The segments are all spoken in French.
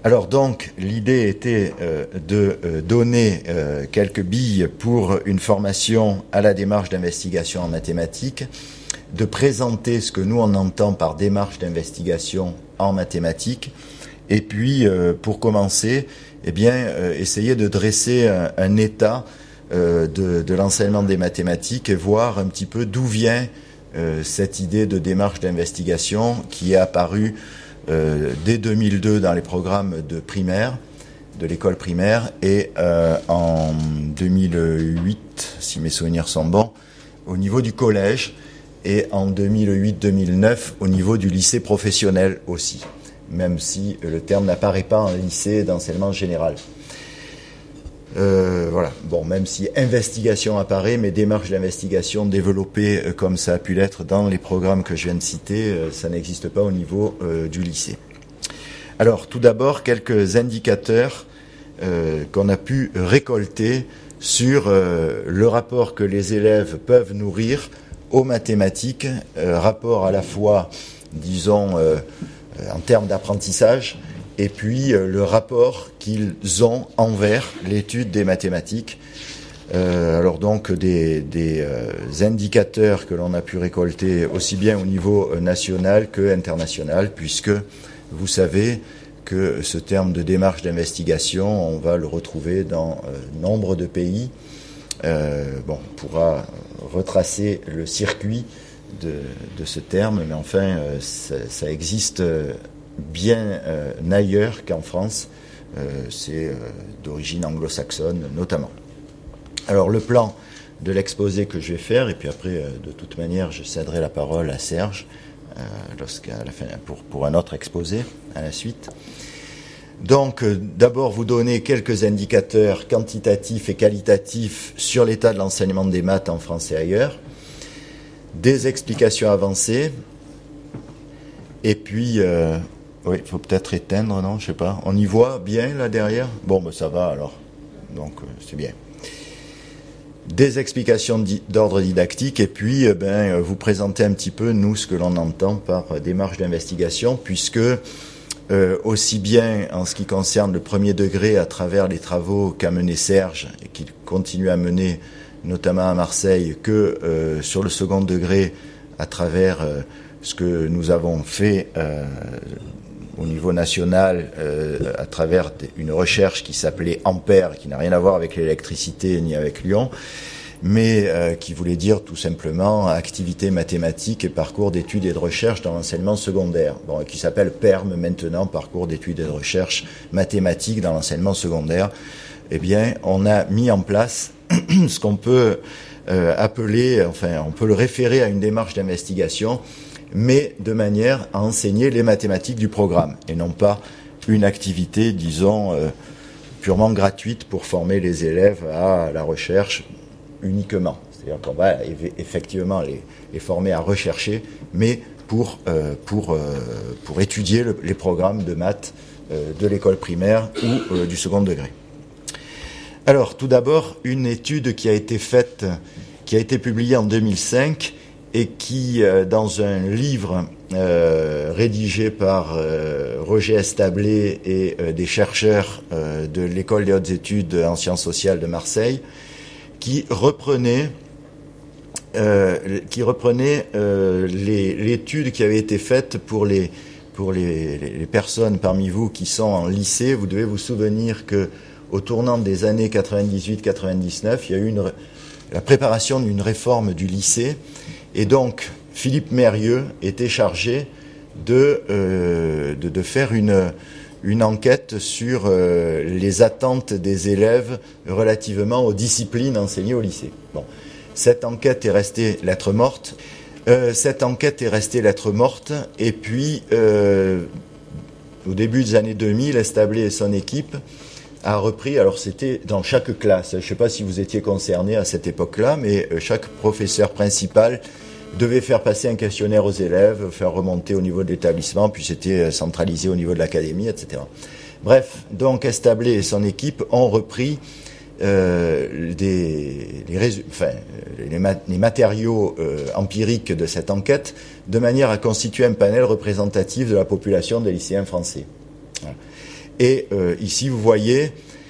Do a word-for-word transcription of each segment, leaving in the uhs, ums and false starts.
Alors donc, l'idée était euh, de euh, donner euh, quelques billes pour une formation à la démarche d'investigation en mathématiques, de présenter ce que nous on entend par démarche d'investigation en mathématiques, et puis euh, pour commencer, eh bien, euh, essayer de dresser un, un état euh, de, de l'enseignement des mathématiques et voir un petit peu d'où vient euh, cette idée de démarche d'investigation qui est apparue euh, dès deux mille deux dans les programmes de primaire, de l'école primaire, et euh, en deux mille huit, si mes souvenirs sont bons, au niveau du collège, et en deux mille huit deux mille neuf au niveau du lycée professionnel aussi, même si le terme n'apparaît pas en lycée d'enseignement général. Euh, voilà, bon, même si investigation apparaît, mais démarche d'investigation développée euh, comme ça a pu l'être dans les programmes que je viens de citer, euh, ça n'existe pas au niveau euh, du lycée. Alors, tout d'abord, quelques indicateurs euh, qu'on a pu récolter sur euh, le rapport que les élèves peuvent nourrir aux mathématiques, euh, rapport à la fois, disons, euh, en termes d'apprentissage, et puis euh, le rapport qu'ils ont envers l'étude des mathématiques. Euh, alors donc des, des euh, indicateurs que l'on a pu récolter aussi bien au niveau national que international, puisque vous savez que ce terme de démarche d'investigation, on va le retrouver dans euh, nombre de pays. Euh, bon, on pourra retracer le circuit de, de ce terme, mais enfin, euh, ça, ça existe bien euh, ailleurs qu'en France. Euh, c'est euh, d'origine anglo-saxonne notamment. Alors, le plan de l'exposé que je vais faire, et puis après, euh, de toute manière, je céderai la parole à Serge euh, lorsqu'à la fin, pour, pour un autre exposé à la suite. Donc, euh, d'abord, vous donner quelques indicateurs quantitatifs et qualitatifs sur l'état de l'enseignement des maths en France et ailleurs, des explications avancées, et puis, euh, oui, il faut peut-être éteindre, non, je sais pas. On y voit bien là derrière ? Bon, ben ça va alors, donc euh, c'est bien. Des explications d'ordre didactique, et puis, euh, ben, vous présenter un petit peu, nous, ce que l'on entend par démarche d'investigation, puisque Euh, aussi bien en ce qui concerne le premier degré à travers les travaux qu'a mené Serge et qu'il continue à mener notamment à Marseille, que euh, sur le second degré à travers euh, ce que nous avons fait euh, au niveau national euh, à travers une recherche qui s'appelait Ampère, qui n'a rien à voir avec l'électricité ni avec Lyon, mais euh, qui voulait dire tout simplement activité mathématique et parcours d'études et de recherche dans l'enseignement secondaire, bon, qui s'appelle PERM maintenant, parcours d'études et de recherche mathématiques dans l'enseignement secondaire. Eh bien, on a mis en place ce qu'on peut euh, appeler, enfin, on peut le référer à une démarche d'investigation, mais de manière à enseigner les mathématiques du programme, et non pas une activité, disons, euh, purement gratuite pour former les élèves à la recherche uniquement. C'est-à-dire qu'on va effectivement les, les former à rechercher, mais pour, euh, pour, euh, pour étudier le, les programmes de maths euh, de l'école primaire ou euh, du second degré. Alors, tout d'abord, une étude qui a été faite, qui a été publiée en deux mille cinq et qui, euh, dans un livre euh, rédigé par euh, Roger Establé et euh, des chercheurs euh, de l'École des hautes études en sciences sociales de Marseille, qui reprenait, euh, qui reprenait euh, les, l'étude qui avait été faite pour, les, pour les, les personnes parmi vous qui sont en lycée. Vous devez vous souvenir que au tournant des années quatre-vingt-dix-huit quatre-vingt-dix-neuf, il y a eu une, la préparation d'une réforme du lycée, et donc Philippe Mérieux était chargé de, euh, de, de faire une une enquête sur euh, les attentes des élèves relativement aux disciplines enseignées au lycée. Bon, cette enquête est restée lettre morte. Euh, cette enquête est restée lettre morte, et puis euh, au début des années deux mille, Establé et son équipe a repris, alors c'était dans chaque classe, je ne sais pas si vous étiez concerné à cette époque-là, mais chaque professeur principal devait faire passer un questionnaire aux élèves, faire remonter au niveau de l'établissement, puis c'était centralisé au niveau de l'académie, et cetera. Bref, donc Establé et son équipe ont repris euh, des, les, résu- enfin, les, mat- les matériaux euh, empiriques de cette enquête, de manière à constituer un panel représentatif de la population des lycéens français. Voilà. Et euh, ici, vous voyez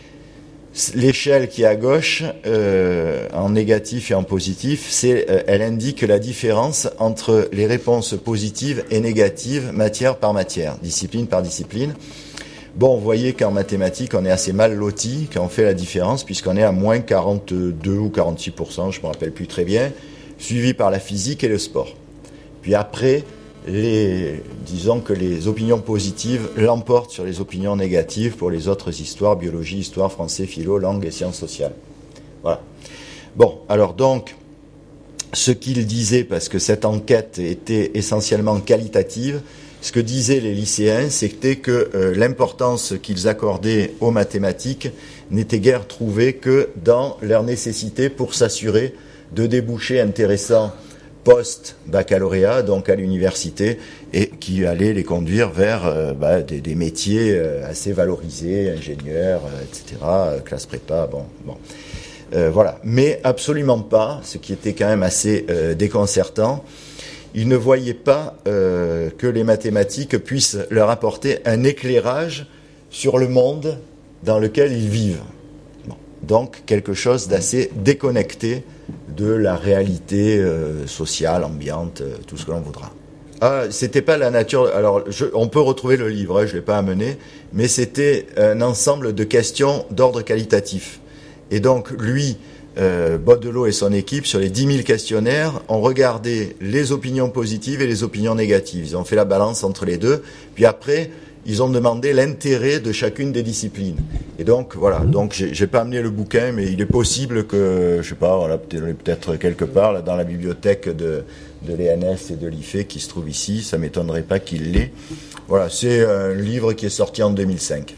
l'échelle qui est à gauche, euh, en négatif et en positif, c'est, euh, elle indique la différence entre les réponses positives et négatives, matière par matière, discipline par discipline. Bon, vous voyez qu'en mathématiques, on est assez mal loti quand on fait la différence, puisqu'on est à moins quarante-deux ou quarante-six pour cent, je ne me rappelle plus très bien, suivi par la physique et le sport. Puis après, les, disons que les opinions positives l'emportent sur les opinions négatives pour les autres histoires, biologie, histoire, français, philo, langue et sciences sociales. Voilà. Bon, alors donc, ce qu'il disait, parce que cette enquête était essentiellement qualitative, ce que disaient les lycéens, c'était que euh, l'importance qu'ils accordaient aux mathématiques n'était guère trouvée que dans leur nécessité pour s'assurer de débouchés intéressants post-baccalauréat, donc à l'université, et qui allait les conduire vers euh, bah, des, des métiers euh, assez valorisés, ingénieurs, euh, et cetera, euh, classe prépa, bon, bon. Euh, voilà. Mais absolument pas, ce qui était quand même assez euh, déconcertant, ils ne voyaient pas euh, que les mathématiques puissent leur apporter un éclairage sur le monde dans lequel ils vivent. Bon. Donc, quelque chose d'assez déconnecté de la réalité euh, sociale, ambiante, euh, tout ce que l'on voudra. Ah, c'était pas la nature. Alors, je, on peut retrouver le livre, hein, je l'ai pas amené, mais c'était un ensemble de questions d'ordre qualitatif. Et donc, lui, euh, Baudelot et son équipe, sur les dix mille questionnaires, ont regardé les opinions positives et les opinions négatives. Ils ont fait la balance entre les deux. Puis après, ils ont demandé l'intérêt de chacune des disciplines. Et donc, voilà. Donc, j'ai, j'ai pas amené le bouquin, mais il est possible que, je sais pas, voilà, peut-être quelque part, là, dans la bibliothèque de, de l'E N S et de l'I F E qui se trouve ici. Ça m'étonnerait pas qu'il l'ait. Voilà. C'est un livre qui est sorti en deux mille cinq.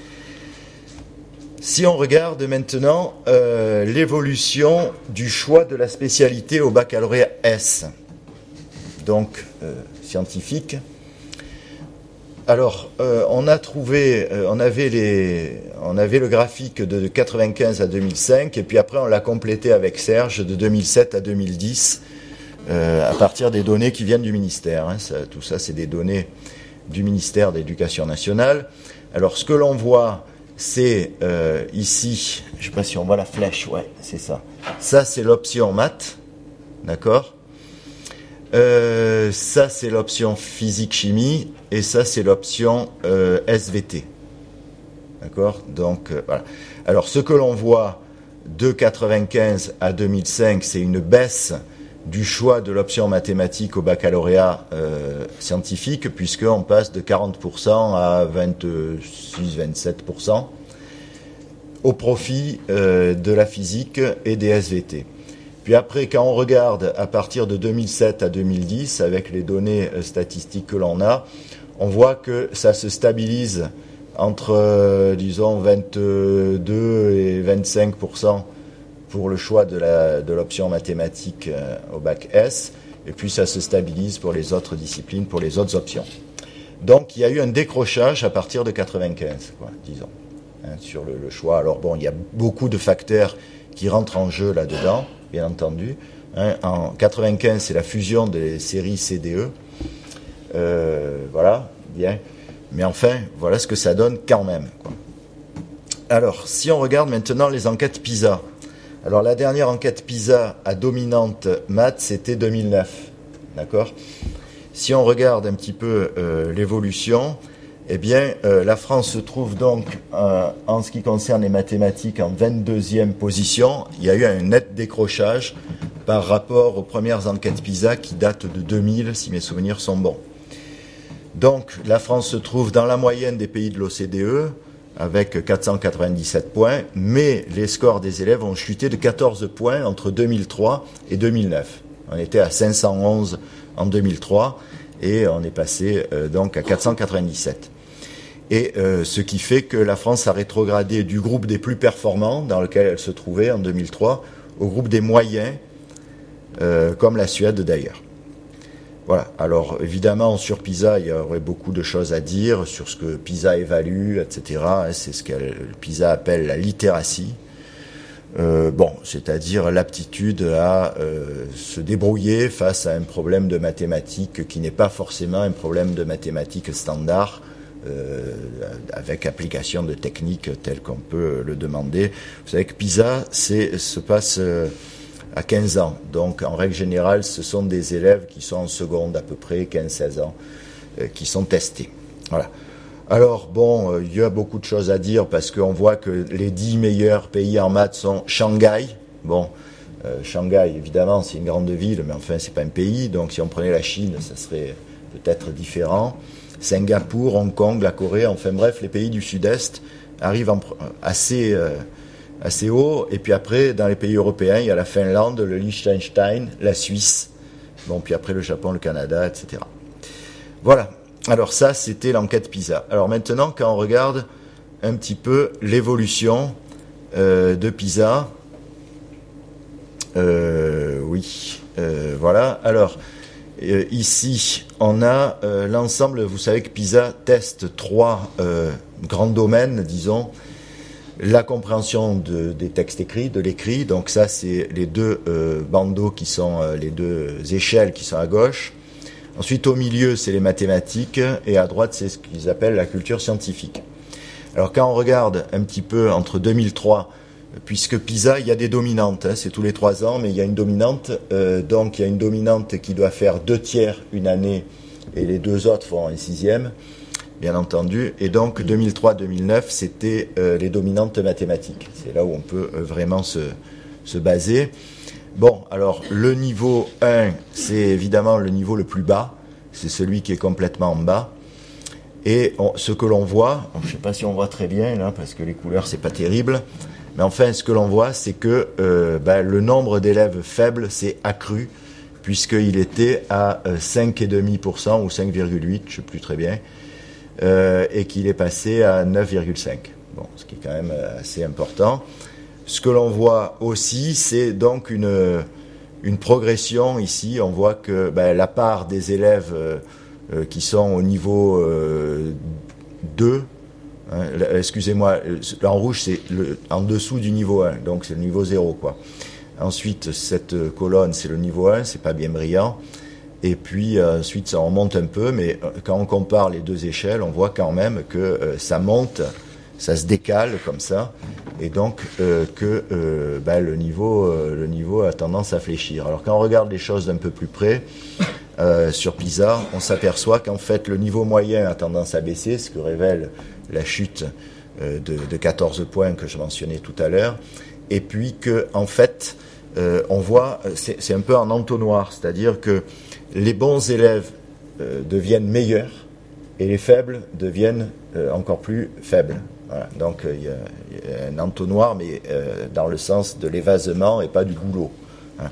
Si on regarde maintenant euh, l'évolution du choix de la spécialité au baccalauréat S, donc euh, scientifique. Alors, euh, on a trouvé, euh, on avait les, on avait le graphique de, de quatre-vingt-quinze à deux mille cinq, et puis après on l'a complété avec Serge de deux mille sept à deux mille dix, euh, à partir des données qui viennent du ministère. Hein, ça, tout ça, c'est des données du ministère de l'Éducation nationale. Alors, ce que l'on voit, c'est euh, ici, je ne sais pas si on voit la flèche, ouais, c'est ça. Ça, c'est l'option maths, d'accord. Euh, ça, c'est l'option physique-chimie, et ça, c'est l'option euh, S V T. D'accord ? Donc, euh, voilà. Alors, ce que l'on voit de quatre-vingt-quinze à deux mille cinq, c'est une baisse du choix de l'option mathématique au baccalauréat euh, scientifique, puisqu'on passe de quarante pour cent à vingt-six à vingt-sept pour cent au profit euh, de la physique et des S V T. Puis après, quand on regarde à partir de deux mille sept à deux mille dix, avec les données statistiques que l'on a, on voit que ça se stabilise entre, euh, disons, vingt-deux et vingt-cinq pour cent pour le choix de, la, de l'option mathématique euh, au bac S, et puis ça se stabilise pour les autres disciplines, pour les autres options. Donc il y a eu un décrochage à partir de quatre-vingt-quinze, quoi, disons, hein, sur le, le choix. Alors bon, il y a beaucoup de facteurs qui rentrent en jeu là-dedans, bien entendu. Hein, en quatre-vingt-quinze, c'est la fusion des séries C D E. Euh, voilà, bien. Mais enfin, voilà ce que ça donne quand même, quoi. Alors, si on regarde maintenant les enquêtes PISA. Alors, la dernière enquête PISA à dominante maths, c'était deux mille neuf. D'accord ? Si on regarde un petit peu euh, l'évolution, eh bien, euh, la France se trouve donc, euh, en ce qui concerne les mathématiques, en vingt-deuxième position. Il y a eu un net décrochage par rapport aux premières enquêtes PISA qui datent de deux mille, si mes souvenirs sont bons. Donc, la France se trouve dans la moyenne des pays de l'O C D E, avec quatre cent quatre-vingt-dix-sept points, mais les scores des élèves ont chuté de quatorze points entre deux mille trois et deux mille neuf. On était à cinq cent onze en deux mille trois et on est passé euh, donc à quatre cent quatre-vingt-dix-sept. Et euh, ce qui fait que la France a rétrogradé du groupe des plus performants, dans lequel elle se trouvait en deux mille trois, au groupe des moyens, euh, comme la Suède d'ailleurs. Voilà. Alors, évidemment, sur PISA, il y aurait beaucoup de choses à dire sur ce que PISA évalue, et cetera. C'est ce que PISA appelle la littératie. Euh, bon, c'est-à-dire l'aptitude à euh, se débrouiller face à un problème de mathématiques qui n'est pas forcément un problème de mathématiques standard, euh, avec application de techniques telles qu'on peut le demander. Vous savez que PISA c'est, se passe euh, à quinze ans. Donc en règle générale, ce sont des élèves qui sont en seconde à peu près, quinze seize ans, euh, qui sont testés. Voilà. Alors bon, il euh, y a beaucoup de choses à dire parce qu'on voit que les dix meilleurs pays en maths sont Shanghai. Bon, euh, Shanghai, évidemment, c'est une grande ville, mais enfin, c'est pas un pays. Donc si on prenait la Chine, ça serait peut-être différent. Singapour, Hong Kong, la Corée, enfin bref, les pays du Sud-Est arrivent en, assez, euh, assez haut. Et puis après, dans les pays européens, il y a la Finlande, le Liechtenstein, la Suisse. Bon, puis après le Japon, le Canada, et cetera. Voilà. Alors ça, c'était l'enquête PISA. Alors maintenant, quand on regarde un petit peu l'évolution euh, de PISA, euh, oui, euh, voilà. Alors euh, ici, on a euh, l'ensemble. Vous savez que PISA teste trois euh, grands domaines, disons. La compréhension de, des textes écrits, de l'écrit. Donc ça, c'est les deux euh, bandeaux qui sont euh, les deux échelles qui sont à gauche. Ensuite, au milieu, c'est les mathématiques, et à droite, c'est ce qu'ils appellent la culture scientifique. Alors, quand on regarde un petit peu entre deux mille trois, puisque PISA, il y a des dominantes, hein, c'est tous les trois ans, mais il y a une dominante, euh, donc il y a une dominante qui doit faire deux tiers une année, et les deux autres font un sixième, bien entendu, et donc deux mille trois deux mille neuf, c'était euh, les dominantes mathématiques. C'est là où on peut euh, vraiment se, se baser. Bon, alors le niveau un, c'est évidemment le niveau le plus bas, c'est celui qui est complètement en bas. Et on, ce que l'on voit, je ne sais pas si on voit très bien là, parce que les couleurs c'est pas terrible, mais enfin ce que l'on voit, c'est que euh, ben, le nombre d'élèves faibles s'est accru, puisqu'il était à euh, cinq virgule cinq pour cent ou cinq virgule huit, je ne sais plus très bien, euh, et qu'il est passé à neuf virgule cinq. Bon, ce qui est quand même assez important. Ce que l'on voit aussi, c'est donc une, une progression ici. On voit que ben, la part des élèves euh, euh, qui sont au niveau euh, deux, hein, excusez-moi, en rouge c'est le, en dessous du niveau un, donc c'est le niveau zéro, quoi. Ensuite, cette colonne, c'est le niveau un, c'est pas bien brillant. Et puis euh, ensuite, ça remonte un peu, mais euh, quand on compare les deux échelles, on voit quand même que euh, ça monte, ça se décale comme ça, et donc euh, que euh, ben, le niveau, euh, le niveau a tendance à fléchir. Alors quand on regarde les choses d'un peu plus près, euh, sur PISA, on s'aperçoit qu'en fait le niveau moyen a tendance à baisser, ce que révèle la chute euh, de, de quatorze points que je mentionnais tout à l'heure, et puis que en fait, euh, on voit, c'est, c'est un peu en entonnoir, c'est-à-dire que les bons élèves euh, deviennent meilleurs et les faibles deviennent euh, encore plus faibles. Voilà. Donc il euh, y, y a un entonnoir, mais euh, dans le sens de l'évasement et pas du goulot. Hein.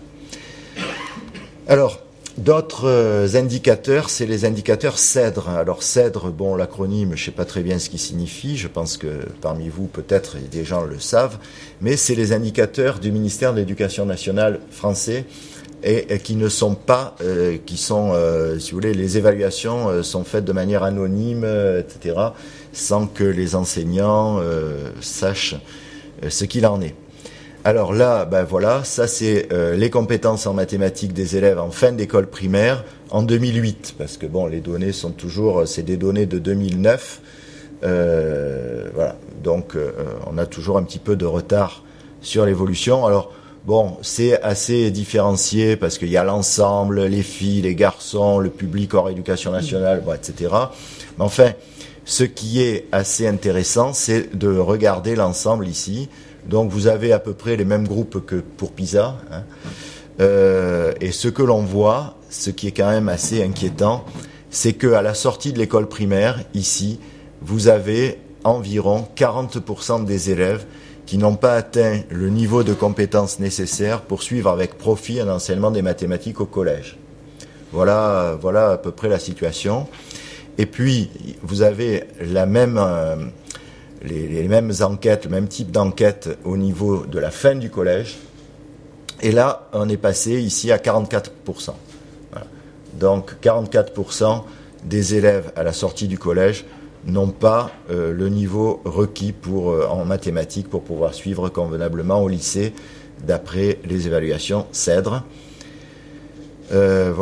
Alors, d'autres euh, indicateurs, c'est les indicateurs CEDRE. Alors CEDRE, bon, l'acronyme, je ne sais pas très bien ce qu'il signifie, je pense que parmi vous, peut-être, des gens le savent, mais c'est les indicateurs du ministère de l'Éducation nationale français, et, et qui ne sont pas, euh, qui sont, euh, si vous voulez, les évaluations euh, sont faites de manière anonyme, euh, et cetera, sans que les enseignants euh, sachent euh, ce qu'il en est. Alors là, ben voilà, ça c'est euh, les compétences en mathématiques des élèves en fin d'école primaire en deux mille huit, parce que bon, les données sont toujours, c'est des données de deux mille neuf, euh, voilà, donc euh, on a toujours un petit peu de retard sur l'évolution. Alors bon, c'est assez différencié parce qu'il y a l'ensemble, les filles, les garçons, le public hors éducation nationale, bon, et cetera. Mais enfin, ce qui est assez intéressant, c'est de regarder l'ensemble ici. Donc vous avez à peu près les mêmes groupes que pour PISA. Hein. Euh, et ce que l'on voit, ce qui est quand même assez inquiétant, c'est qu'à la sortie de l'école primaire, ici, vous avez environ quarante pour cent des élèves qui n'ont pas atteint le niveau de compétence nécessaire pour suivre avec profit un enseignement des mathématiques au collège. Voilà, voilà à peu près la situation. Et puis, vous avez la même, euh, les, les mêmes enquêtes, le même type d'enquête au niveau de la fin du collège. Et là, on est passé ici à quarante-quatre pour cent. Voilà. Donc, quarante-quatre pour cent des élèves à la sortie du collège n'ont pas euh, le niveau requis pour, euh, en mathématiques pour pouvoir suivre convenablement au lycée, d'après les évaluations CEDRE. Euh, voilà.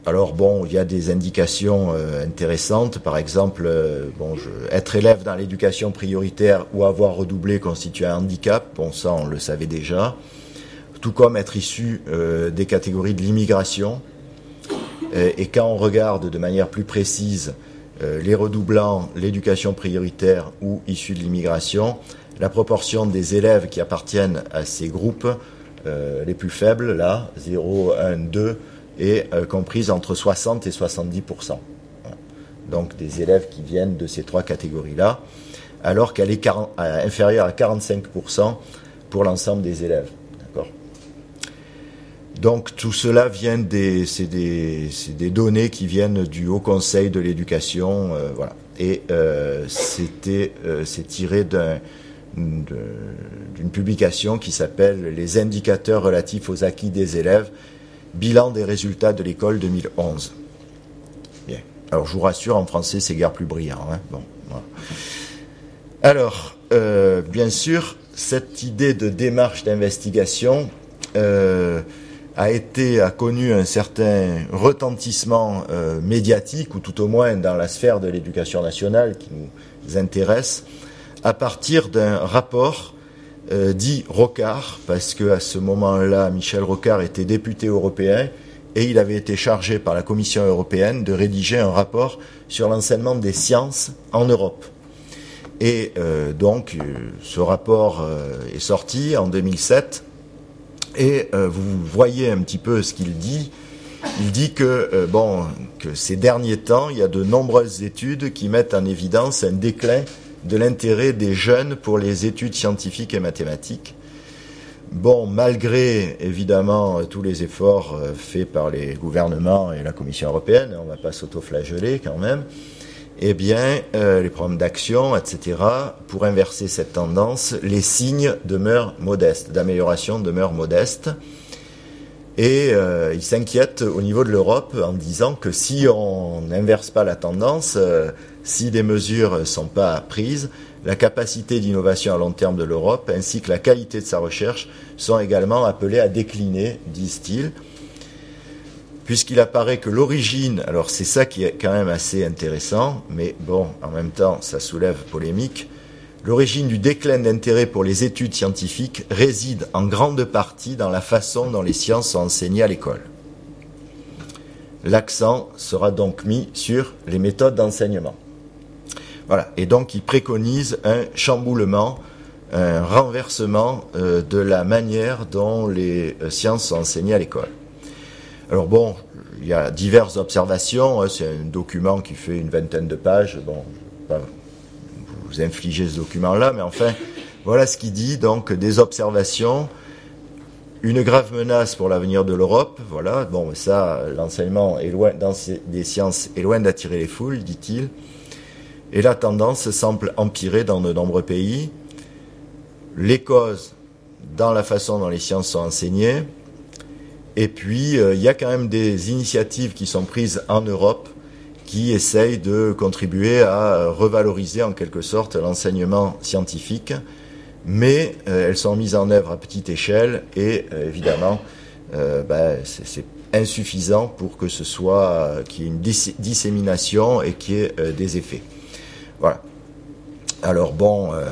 alors bon, il y a des indications euh, intéressantes. Par exemple, euh, bon, je, être élève dans l'éducation prioritaire ou avoir redoublé constitue un handicap. Bon, ça, on le savait déjà. Tout comme être issu euh, des catégories de l'immigration. Euh, et quand on regarde de manière plus précise euh, les redoublants, l'éducation prioritaire ou issus de l'immigration, la proportion des élèves qui appartiennent à ces groupes euh, les plus faibles, là, zéro, un, deux, est euh, comprise entre soixante et soixante-dix pour cent. Voilà. Donc des élèves qui viennent de ces trois catégories-là, alors qu'elle est quarante, euh, inférieure à quarante-cinq pour cent pour l'ensemble des élèves. D'accord. Donc tout cela vient des, c'est des, c'est des données qui viennent du Haut Conseil de l'éducation, euh, voilà. Et euh, c'était, euh, c'est tiré d'un, de, d'une publication qui s'appelle « Les indicateurs relatifs aux acquis des élèves ». Bilan des résultats de l'école deux mille onze. Bien. Alors, je vous rassure, en français, c'est guère plus brillant. Hein. Bon, voilà. Alors, euh, bien sûr, cette idée de démarche d'investigation euh, a été, a connu un certain retentissement euh, médiatique, ou tout au moins dans la sphère de l'éducation nationale qui nous intéresse, à partir d'un rapport Euh, dit Rocard, parce qu'à ce moment-là, Michel Rocard était député européen et il avait été chargé par la Commission européenne de rédiger un rapport sur l'enseignement des sciences en Europe. Et euh, donc, euh, ce rapport euh, est sorti en deux mille sept et euh, vous voyez un petit peu ce qu'il dit. Il dit que, euh, bon, que ces derniers temps, il y a de nombreuses études qui mettent en évidence un déclin de l'intérêt des jeunes pour les études scientifiques et mathématiques. Bon, malgré évidemment tous les efforts faits par les gouvernements et la Commission européenne, on ne va pas s'autoflageller quand même, eh bien, euh, les programmes d'action, et cetera, pour inverser cette tendance, les signes demeurent modestes, d'amélioration demeurent modestes. Et euh, ils s'inquiètent au niveau de l'Europe en disant que si on n'inverse pas la tendance, euh, si des mesures ne sont pas prises, la capacité d'innovation à long terme de l'Europe ainsi que la qualité de sa recherche sont également appelées à décliner, disent-ils, puisqu'il apparaît que l'origine, alors c'est ça qui est quand même assez intéressant, mais bon, en même temps, ça soulève polémique, l'origine du déclin d'intérêt pour les études scientifiques réside en grande partie dans la façon dont les sciences sont enseignées à l'école. L'accent sera donc mis sur les méthodes d'enseignement. Voilà. Et donc, il préconise un chamboulement, un renversement euh, de la manière dont les euh, sciences sont enseignées à l'école. Alors bon, il y a diverses observations. Hein, c'est un document qui fait une vingtaine de pages. Bon, pas vous infliger ce document-là, mais enfin, voilà ce qu'il dit, donc, des observations, une grave menace pour l'avenir de l'Europe, voilà, bon, ça, l'enseignement est loin, dans des sciences est loin d'attirer les foules, dit-il, et la tendance semble empirer dans de nombreux pays, les causes dans la façon dont les sciences sont enseignées, et puis, euh, il y a quand même des initiatives qui sont prises en Europe qui essayent de contribuer à revaloriser en quelque sorte l'enseignement scientifique, mais euh, elles sont mises en œuvre à petite échelle et euh, évidemment euh, ben, c'est, c'est insuffisant pour que ce soit euh, qu'il y ait une dis- dissémination et qu'il y ait euh, des effets. Voilà. Alors bon, euh,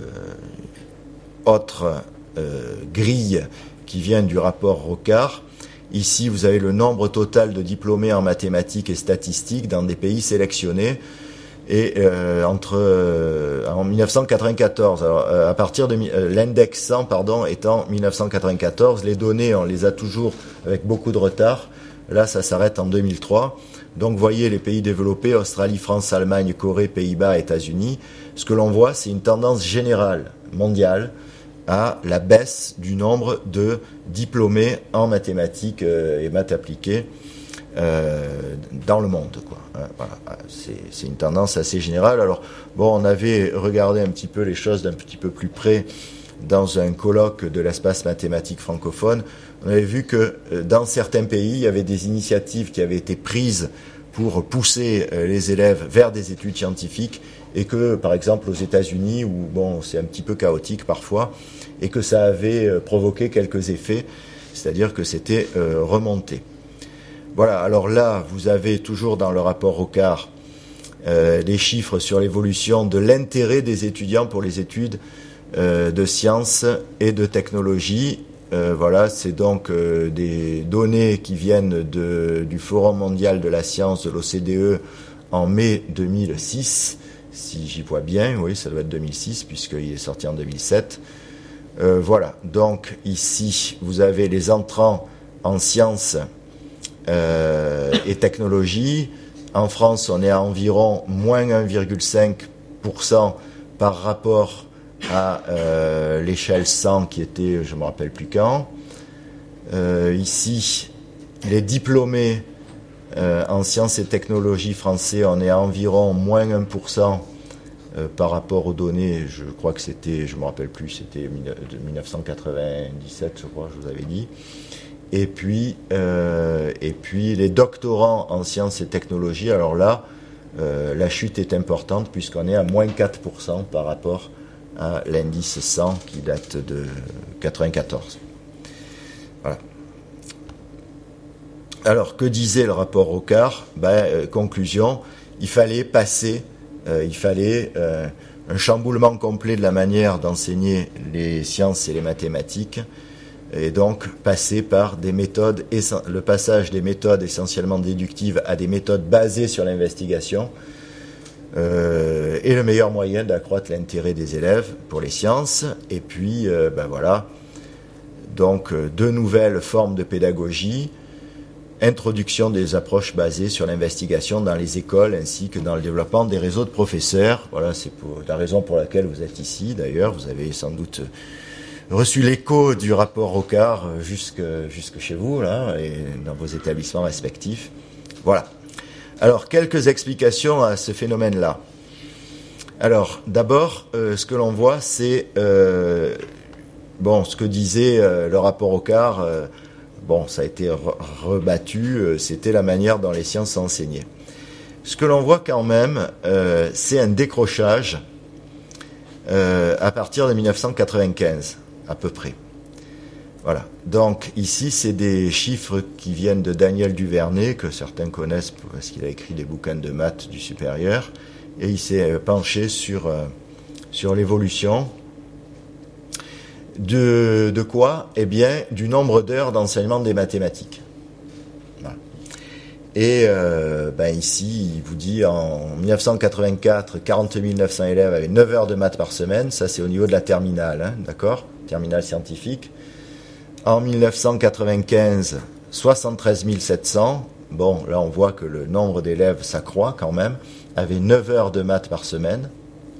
autre euh, grille qui vient du rapport Rocard. Ici, vous avez le nombre total de diplômés en mathématiques et statistiques dans des pays sélectionnés. Et euh, entre euh, en dix-neuf cent quatre-vingt-quatorze, alors, euh, à partir de euh, l'index cent, pardon, étant dix-neuf cent quatre-vingt-quatorze, les données, on les a toujours avec beaucoup de retard. Là, ça s'arrête en deux mille trois. Donc, vous voyez les pays développés, Australie, France, Allemagne, Corée, Pays-Bas, États-Unis. Ce que l'on voit, c'est une tendance générale mondiale à la baisse du nombre de diplômés en mathématiques euh, et maths appliquées euh, dans le monde, quoi. Hein, voilà, c'est, c'est une tendance assez générale. Alors, bon, on avait regardé un petit peu les choses d'un petit peu plus près dans un colloque de l'espace mathématique francophone. On avait vu que euh, dans certains pays, il y avait des initiatives qui avaient été prises pour pousser euh, les élèves vers des études scientifiques, et que, par exemple, aux États-Unis, où bon, c'est un petit peu chaotique parfois, et que ça avait euh, provoqué quelques effets, c'est-à-dire que c'était euh, remonté. Voilà, alors là, vous avez toujours dans le rapport Rocard euh, les chiffres sur l'évolution de l'intérêt des étudiants pour les études euh, de sciences et de technologie. Euh, voilà, c'est donc euh, des données qui viennent de, du Forum mondial de la science de l'O C D E en mai deux mille six, si j'y vois bien, oui, ça doit être deux mille six, puisqu'il est sorti en deux mille sept. Euh, voilà, donc ici, vous avez les entrants en sciences euh, et technologies. En France, on est à environ moins un virgule cinq pour cent par rapport à euh, l'échelle cent qui était, je ne me rappelle plus quand. Euh, ici, les diplômés euh, en sciences et technologies français, on est à environ moins un pour cent euh, par rapport aux données, je crois que c'était, je ne me rappelle plus, c'était dix-neuf cent quatre-vingt-dix-sept, je crois, je vous avais dit. Et puis, euh, et puis les doctorants en sciences et technologies, alors là, euh, la chute est importante puisqu'on est à moins quatre pour cent par rapport à l'indice cent qui date de quatre-vingt-quatorze. Voilà. Alors, que disait le rapport Rocard ? Ben, euh, conclusion, il fallait passer, euh, il fallait euh, un chamboulement complet de la manière d'enseigner les sciences et les mathématiques, et donc passer par des méthodes, le passage des méthodes essentiellement déductives à des méthodes basées sur l'investigation, euh, est le meilleur moyen d'accroître l'intérêt des élèves pour les sciences. Et puis, euh, ben voilà, donc deux nouvelles formes de pédagogie, introduction des approches basées sur l'investigation dans les écoles ainsi que dans le développement des réseaux de professeurs. Voilà, c'est pour la raison pour laquelle vous êtes ici. D'ailleurs, vous avez sans doute reçu l'écho du rapport Rocard jusque, jusque chez vous, là, et dans vos établissements respectifs. Voilà. Alors, quelques explications à ce phénomène-là. Alors, d'abord, euh, ce que l'on voit, c'est euh, bon, ce que disait euh, le rapport Rocard. Euh, bon, ça a été re- rebattu. Euh, c'était la manière dont les sciences s'enseignaient. Ce que l'on voit quand même, euh, c'est un décrochage euh, à partir de dix-neuf cent quatre-vingt-quinze. À peu près. Voilà. Donc ici, c'est des chiffres qui viennent de Daniel Duvernay, que certains connaissent parce qu'il a écrit des bouquins de maths du supérieur, et il s'est penché sur, euh, sur l'évolution de, de quoi ? Eh bien, du nombre d'heures d'enseignement des mathématiques. Voilà. Et euh, ben ici, il vous dit en dix-neuf cent quatre-vingt-quatre, quarante mille neuf cents élèves avaient neuf heures de maths par semaine. Ça, c'est au niveau de la terminale, hein, d'accord ? Terminale scientifique. En dix-neuf cent quatre-vingt-quinze, soixante-treize mille sept cents. Bon, là, on voit que le nombre d'élèves s'accroît quand même. Avaient neuf heures de maths par semaine.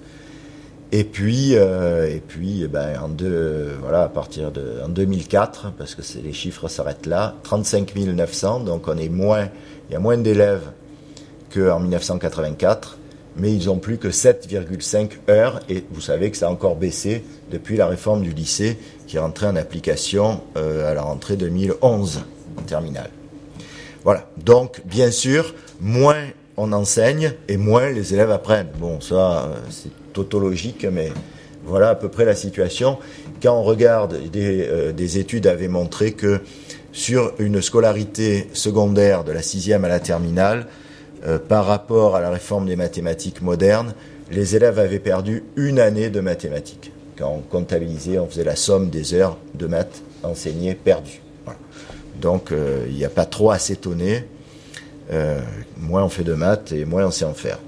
Et puis, euh, et puis, eh ben, en deux, voilà, à partir de en deux mille quatre, parce que c'est, les chiffres s'arrêtent là, trente-cinq mille neuf cents. Donc, on est moins, il y a moins d'élèves qu'en dix-neuf cent quatre-vingt-quatre. Mais ils n'ont plus que sept virgule cinq heures, et vous savez que ça a encore baissé depuis la réforme du lycée qui est rentrée en application euh, à la rentrée deux mille onze en terminale. Voilà, donc bien sûr, moins on enseigne et moins les élèves apprennent. Bon, ça euh, c'est tautologique, mais voilà à peu près la situation. Quand on regarde, des, euh, des études avaient montré que sur une scolarité secondaire de la sixième à la terminale, Euh, par rapport à la réforme des mathématiques modernes, les élèves avaient perdu une année de mathématiques. Quand on comptabilisait, on faisait la somme des heures de maths enseignées perdues. Voilà. Donc, euh, il n'y a pas trop à s'étonner. Euh, moins on fait de maths et moins on sait en faire.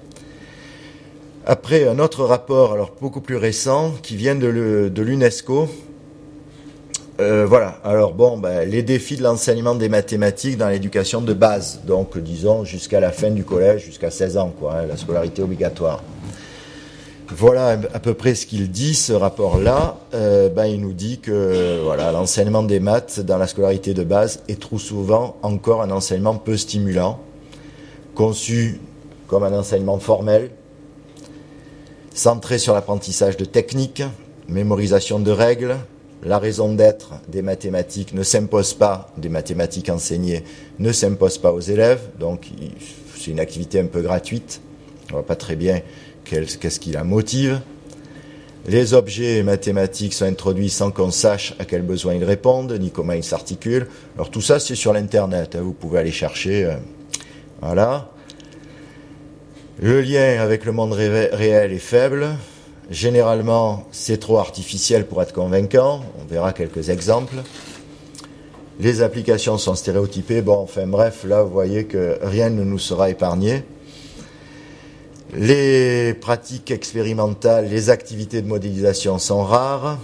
Après, un autre rapport, alors beaucoup plus récent, qui vient de, le, de l'UNESCO. Euh, voilà, alors bon, ben, les défis de l'enseignement des mathématiques dans l'éducation de base, donc disons jusqu'à la fin du collège, jusqu'à seize ans, quoi, hein, la scolarité obligatoire. Voilà à peu près ce qu'il dit, ce rapport-là. Euh, ben, il nous dit que voilà, l'enseignement des maths dans la scolarité de base est trop souvent encore un enseignement peu stimulant, conçu comme un enseignement formel, centré sur l'apprentissage de techniques, mémorisation de règles. La raison d'être des mathématiques ne s'impose pas, des mathématiques enseignées ne s'impose pas aux élèves, donc c'est une activité un peu gratuite, on ne voit pas très bien qu'est-ce qui la motive. Les objets mathématiques sont introduits sans qu'on sache à quels besoins ils répondent, ni comment ils s'articulent. Alors tout ça, c'est sur l'Internet, hein, vous pouvez aller chercher. Euh, voilà. Le lien avec le monde ré- réel est faible. Généralement, c'est trop artificiel pour être convaincant. On verra quelques exemples. Les applications sont stéréotypées. Bon, enfin bref, là, vous voyez que rien ne nous sera épargné. Les pratiques expérimentales, les activités de modélisation sont rares.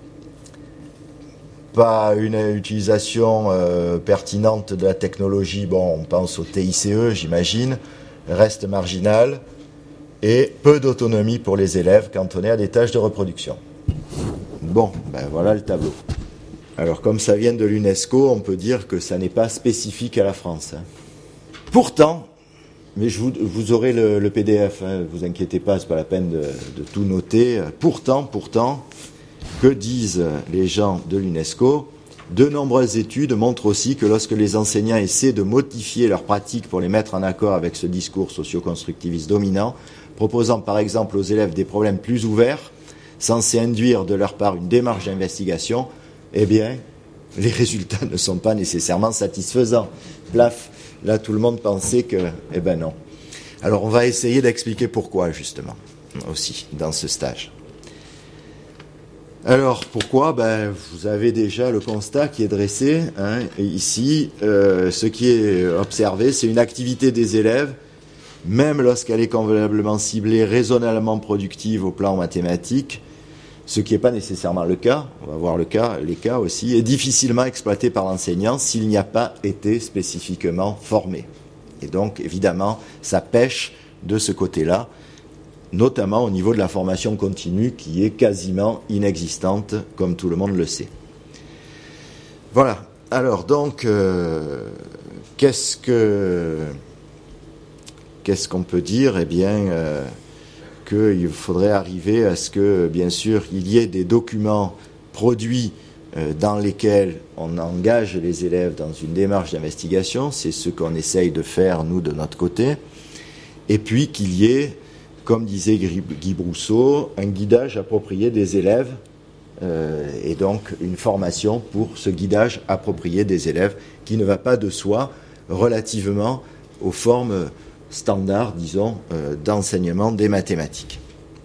Pas une utilisation euh, pertinente de la technologie. Bon, on pense au T I C E, j'imagine. Reste marginal. Et peu d'autonomie pour les élèves cantonnés à des tâches de reproduction. Bon, ben voilà le tableau. Alors, comme ça vient de l'UNESCO, on peut dire que ça n'est pas spécifique à la France. Hein. Pourtant, mais je vous, vous aurez le, le P D F, hein, vous inquiétez pas, c'est pas la peine de, de tout noter. Pourtant, pourtant, que disent les gens de l'UNESCO ? De nombreuses études montrent aussi que lorsque les enseignants essaient de modifier leurs pratiques pour les mettre en accord avec ce discours socio-constructiviste dominant, proposant par exemple aux élèves des problèmes plus ouverts, censés induire de leur part une démarche d'investigation, eh bien, les résultats ne sont pas nécessairement satisfaisants. Plaf, là tout le monde pensait que, eh ben non. Alors on va essayer d'expliquer pourquoi justement, aussi, dans ce stage. Alors, pourquoi ? Ben, vous avez déjà le constat qui est dressé. Hein, et ici, euh, ce qui est observé, c'est une activité des élèves, même lorsqu'elle est convenablement ciblée, raisonnablement productive au plan mathématique, ce qui n'est pas nécessairement le cas, on va voir le cas, les cas aussi, est difficilement exploité par l'enseignant s'il n'y a pas été spécifiquement formé. Et donc, évidemment, ça pêche de ce côté-là, notamment au niveau de la formation continue qui est quasiment inexistante, comme tout le monde le sait. Voilà. Alors donc, euh, qu'est-ce que qu'est-ce qu'on peut dire ? Eh bien, euh, qu'il faudrait arriver à ce que, bien sûr, il y ait des documents produits euh, dans lesquels on engage les élèves dans une démarche d'investigation. C'est ce qu'on essaye de faire, nous, de notre côté. Et puis qu'il y ait, comme disait Guy Brousseau, un guidage approprié des élèves euh, et donc une formation pour ce guidage approprié des élèves qui ne va pas de soi relativement aux formes standards, disons, euh, d'enseignement des mathématiques.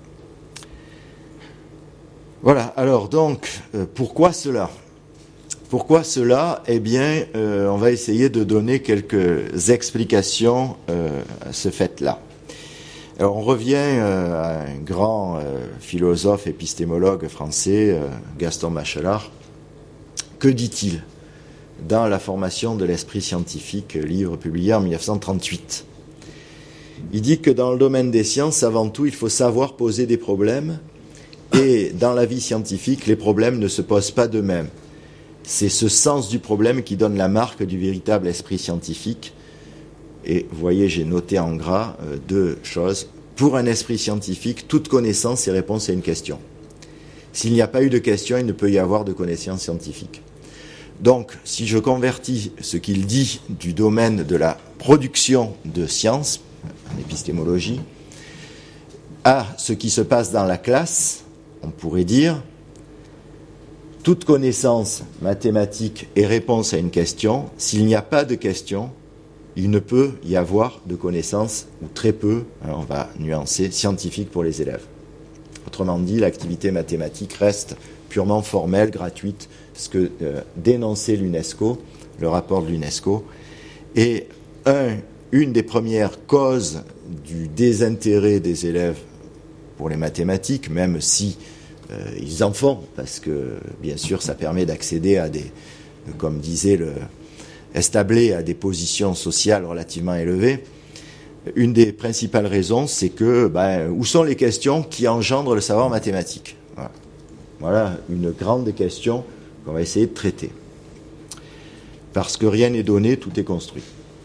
Voilà, alors donc, euh, pourquoi cela ? Pourquoi cela ? Eh bien, euh, on va essayer de donner quelques explications euh, à ce fait-là. Alors on revient euh, à un grand euh, philosophe épistémologue français, euh, Gaston Bachelard. Que dit-il dans La formation de l'esprit scientifique, livre publié en dix-neuf cent trente-huit ? Il dit que dans le domaine des sciences, avant tout, il faut savoir poser des problèmes, et dans la vie scientifique, les problèmes ne se posent pas d'eux-mêmes. C'est ce sens du problème qui donne la marque du véritable esprit scientifique. Et vous voyez, j'ai noté en gras euh, deux choses. Pour un esprit scientifique, toute connaissance est réponse à une question. S'il n'y a pas eu de question, il ne peut y avoir de connaissance scientifique. Donc, si je convertis ce qu'il dit du domaine de la production de sciences, en épistémologie, à ce qui se passe dans la classe, on pourrait dire toute connaissance mathématique est réponse à une question. S'il n'y a pas de question, il ne peut y avoir de connaissances, ou très peu, hein, on va nuancer, scientifiques pour les élèves. Autrement dit, l'activité mathématique reste purement formelle, gratuite, ce que euh, dénonçait l'UNESCO, le rapport de l'UNESCO. Et un, une des premières causes du désintérêt des élèves pour les mathématiques, même si euh, ils en font, parce que bien sûr ça permet d'accéder à des, comme disait le Establé, à des positions sociales relativement élevées. Une des principales raisons, c'est que ben, où sont les questions qui engendrent le savoir mathématique ? Voilà. Voilà une grande question qu'on va essayer de traiter. Parce que rien n'est donné, tout est construit.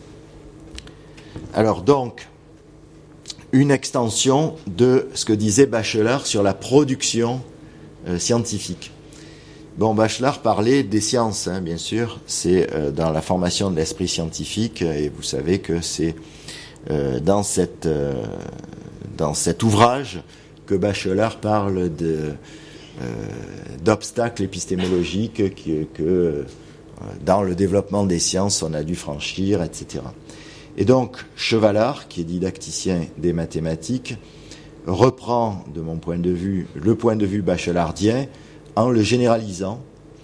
Alors donc, une extension de ce que disait Bachelard sur la production euh, scientifique. Bon, Bachelard parlait des sciences, hein, bien sûr, c'est euh, dans la formation de l'esprit scientifique, et vous savez que c'est euh, dans, cette, euh, dans cet ouvrage que Bachelard parle de, euh, d'obstacles épistémologiques qui, que euh, dans le développement des sciences on a dû franchir, et cetera. Et donc Chevalard, qui est didacticien des mathématiques, reprend, de mon point de vue, le point de vue bachelardien en le généralisant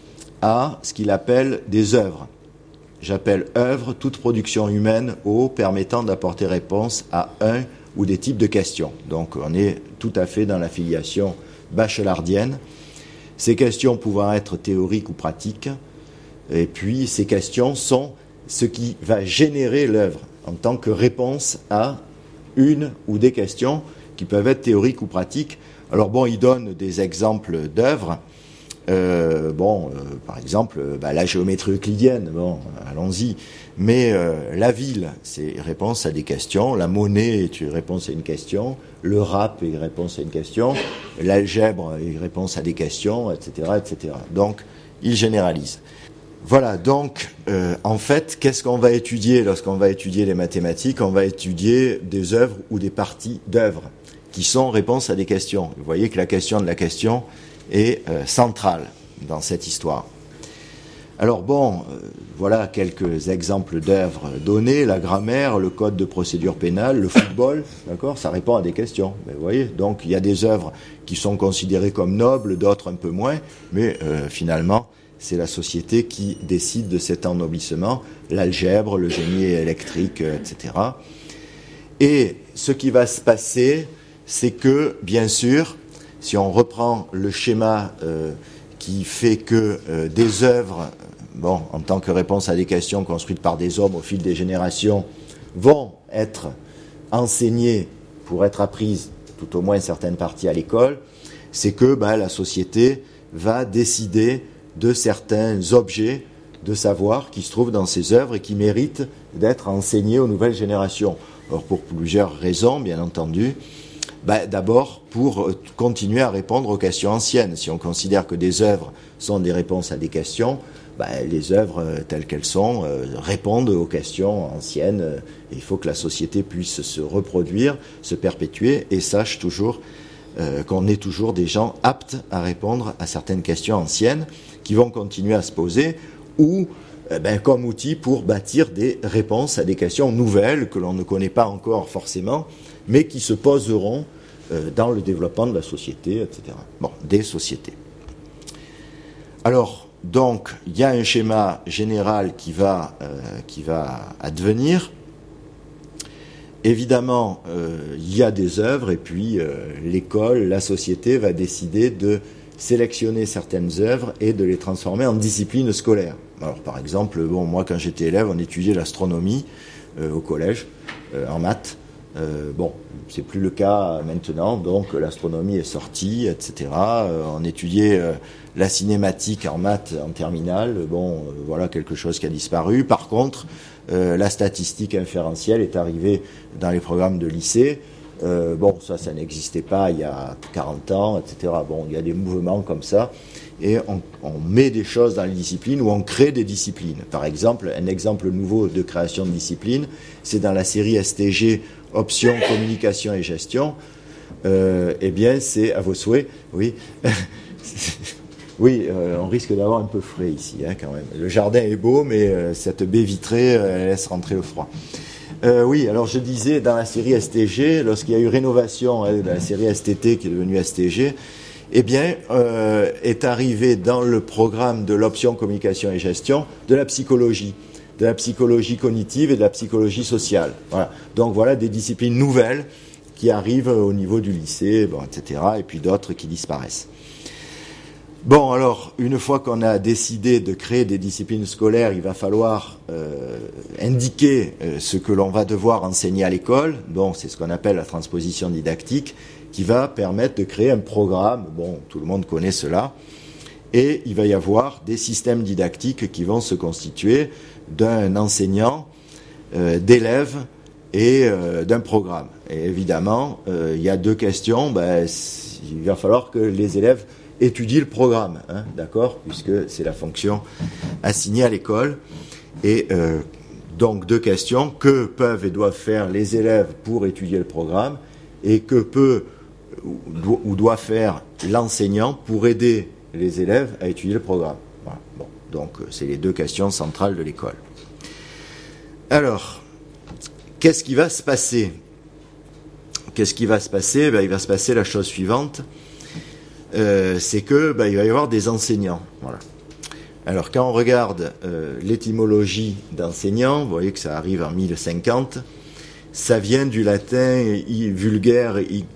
à ce qu'il appelle des œuvres. J'appelle œuvre toute production humaine au permettant d'apporter réponse à un ou des types de questions. Donc on est tout à fait dans la filiation bachelardienne. Ces questions pouvant être théoriques ou pratiques, et puis ces questions sont ce qui va générer l'œuvre en tant que réponse à une ou des questions qui peuvent être théoriques ou pratiques. Alors bon, il donne des exemples d'œuvres. Euh, bon, euh, par exemple, bah, la géométrie euclidienne, bon, allons-y. Mais euh, la ville, c'est réponse à des questions. La monnaie est une réponse à une question. Le rap est une réponse à une question. L'algèbre est une réponse à des questions, et cetera, et cetera. Donc, il généralise. Voilà, donc, euh, en fait, qu'est-ce qu'on va étudier lorsqu'on va étudier les mathématiques? On va étudier des œuvres ou des parties d'œuvres qui sont réponses à des questions. Vous voyez que la question de la question est euh, centrale dans cette histoire. Alors bon, euh, voilà quelques exemples d'œuvres données, la grammaire, le code de procédure pénale, le football, d'accord, ça répond à des questions. Mais vous voyez, donc il y a des œuvres qui sont considérées comme nobles, d'autres un peu moins, mais euh, finalement, c'est la société qui décide de cet ennoblissement, l'algèbre, le génie électrique, euh, et cetera. Et ce qui va se passer, c'est que, bien sûr, si on reprend le schéma euh, qui fait que euh, des œuvres, bon, en tant que réponse à des questions construites par des hommes au fil des générations, vont être enseignées pour être apprises, tout au moins certaines parties à l'école, c'est que ben, la société va décider de certains objets de savoir qui se trouvent dans ces œuvres et qui méritent d'être enseignés aux nouvelles générations. Alors pour plusieurs raisons, bien entendu. Ben, d'abord, pour continuer à répondre aux questions anciennes. Si on considère que des œuvres sont des réponses à des questions, ben, les œuvres telles qu'elles sont euh, répondent aux questions anciennes. Il faut que la société puisse se reproduire, se perpétuer et sache toujours euh, qu'on est toujours des gens aptes à répondre à certaines questions anciennes qui vont continuer à se poser ou euh, ben, comme outil pour bâtir des réponses à des questions nouvelles que l'on ne connaît pas encore forcément, mais qui se poseront euh, dans le développement de la société, et cetera. Bon, des sociétés. Alors, donc, il y a un schéma général qui va, euh, qui va advenir. Évidemment, euh, il y a des œuvres, et puis euh, l'école, la société va décider de sélectionner certaines œuvres et de les transformer en disciplines scolaires. Alors, par exemple, bon, moi, quand j'étais élève, on étudiait l'astronomie euh, au collège, euh, en maths. Euh, bon, c'est plus le cas maintenant, donc l'astronomie est sortie, et cetera. Euh, on étudiait euh, la cinématique en maths en terminale, bon, euh, voilà quelque chose qui a disparu. Par contre, euh, la statistique inférentielle est arrivée dans les programmes de lycée. Euh, bon, ça, ça n'existait pas il y a quarante ans, et cetera. Bon, il y a des mouvements comme ça, et on, on met des choses dans les disciplines ou on crée des disciplines. Par exemple, un exemple nouveau de création de discipline, c'est dans la série S T G, Options, Communication et Gestion. Euh, eh bien, c'est à vos souhaits, oui. Oui, euh, on risque d'avoir un peu frais ici, hein, quand même. Le jardin est beau, mais euh, cette baie vitrée euh, laisse rentrer le froid. Euh, oui, alors je disais, dans la série S T G, lorsqu'il y a eu rénovation hein, de la série S T T qui est devenue S T G, eh bien, euh, est arrivé dans le programme de l'option communication et gestion de la psychologie, de la psychologie cognitive et de la psychologie sociale. Voilà. Donc voilà des disciplines nouvelles qui arrivent au niveau du lycée, bon, et cetera, et puis d'autres qui disparaissent. Bon, alors, une fois qu'on a décidé de créer des disciplines scolaires, il va falloir euh, indiquer euh, ce que l'on va devoir enseigner à l'école. Donc, c'est ce qu'on appelle la transposition didactique, qui va permettre de créer un programme. Bon, tout le monde connaît cela. Et il va y avoir des systèmes didactiques qui vont se constituer d'un enseignant, euh, d'élèves et euh, d'un programme. Et évidemment, euh, il y a deux questions. Ben, il va falloir que les élèves étudie le programme, hein, d'accord, puisque c'est la fonction assignée à l'école. Et euh, donc deux questions, que peuvent et doivent faire les élèves pour étudier le programme, et que peut ou, ou doit faire l'enseignant pour aider les élèves à étudier le programme. Voilà. Bon, donc c'est les deux questions centrales de l'école. Alors, qu'est-ce qui va se passer ? Qu'est-ce qui va se passer ? Ben, il va se passer la chose suivante, euh, c'est que ben, il va y avoir des enseignants. Voilà. Alors, quand on regarde euh, l'étymologie d'enseignant, vous voyez que ça arrive en mille cinquante, ça vient du latin vulgaire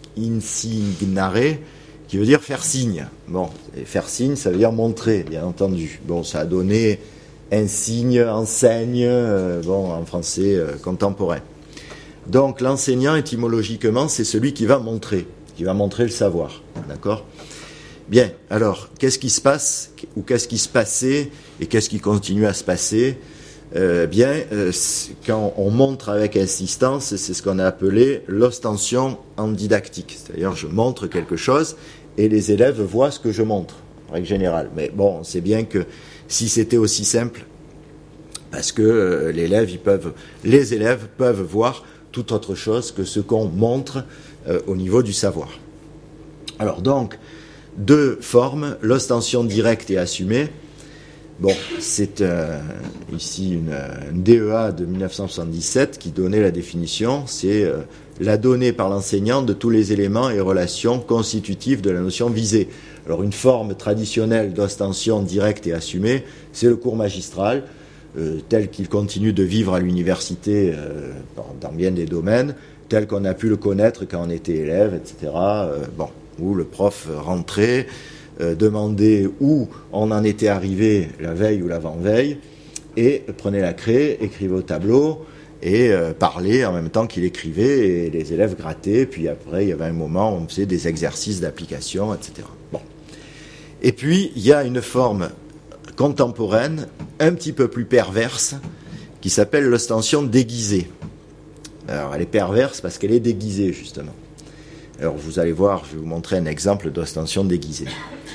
insignare, qui veut dire faire signe. Bon, et faire signe, ça veut dire montrer, bien entendu. Bon, ça a donné insigne, enseigne, euh, bon, en français euh, contemporain. Donc, l'enseignant, étymologiquement, c'est celui qui va montrer, qui va montrer le savoir. D'accord ? Bien, alors, qu'est-ce qui se passe, ou qu'est-ce qui se passait, et qu'est-ce qui continue à se passer ? Euh, bien, euh, quand on montre avec insistance, c'est ce qu'on a appelé l'ostension en didactique. C'est-à-dire, je montre quelque chose, et les élèves voient ce que je montre, en règle générale. Mais bon, on sait bien que si c'était aussi simple, parce que euh, l'élève, ils peuvent, les élèves peuvent voir toute autre chose que ce qu'on montre euh, au niveau du savoir. Alors donc, deux formes, l'ostension directe et assumée. Bon, c'est euh, ici une, une D E A de mille neuf cent soixante-dix-sept qui donnait la définition, c'est euh, la donnée par l'enseignant de tous les éléments et relations constitutifs de la notion visée. Alors une forme traditionnelle d'ostension directe et assumée, c'est le cours magistral, euh, tel qu'il continue de vivre à l'université euh, dans bien des domaines, tel qu'on a pu le connaître quand on était élève, et cetera. Euh, bon, où le prof rentrait, euh, demandait où on en était arrivé la veille ou l'avant-veille, et prenait la craie, écrivait au tableau, et euh, parlait en même temps qu'il écrivait, et les élèves grattaient, puis après il y avait un moment où on faisait des exercices d'application, et cetera. Bon. Et puis il y a une forme contemporaine, un petit peu plus perverse, qui s'appelle l'ostension déguisée. Alors elle est perverse parce qu'elle est déguisée, justement. Alors vous allez voir, je vais vous montrer un exemple d'ostension déguisée.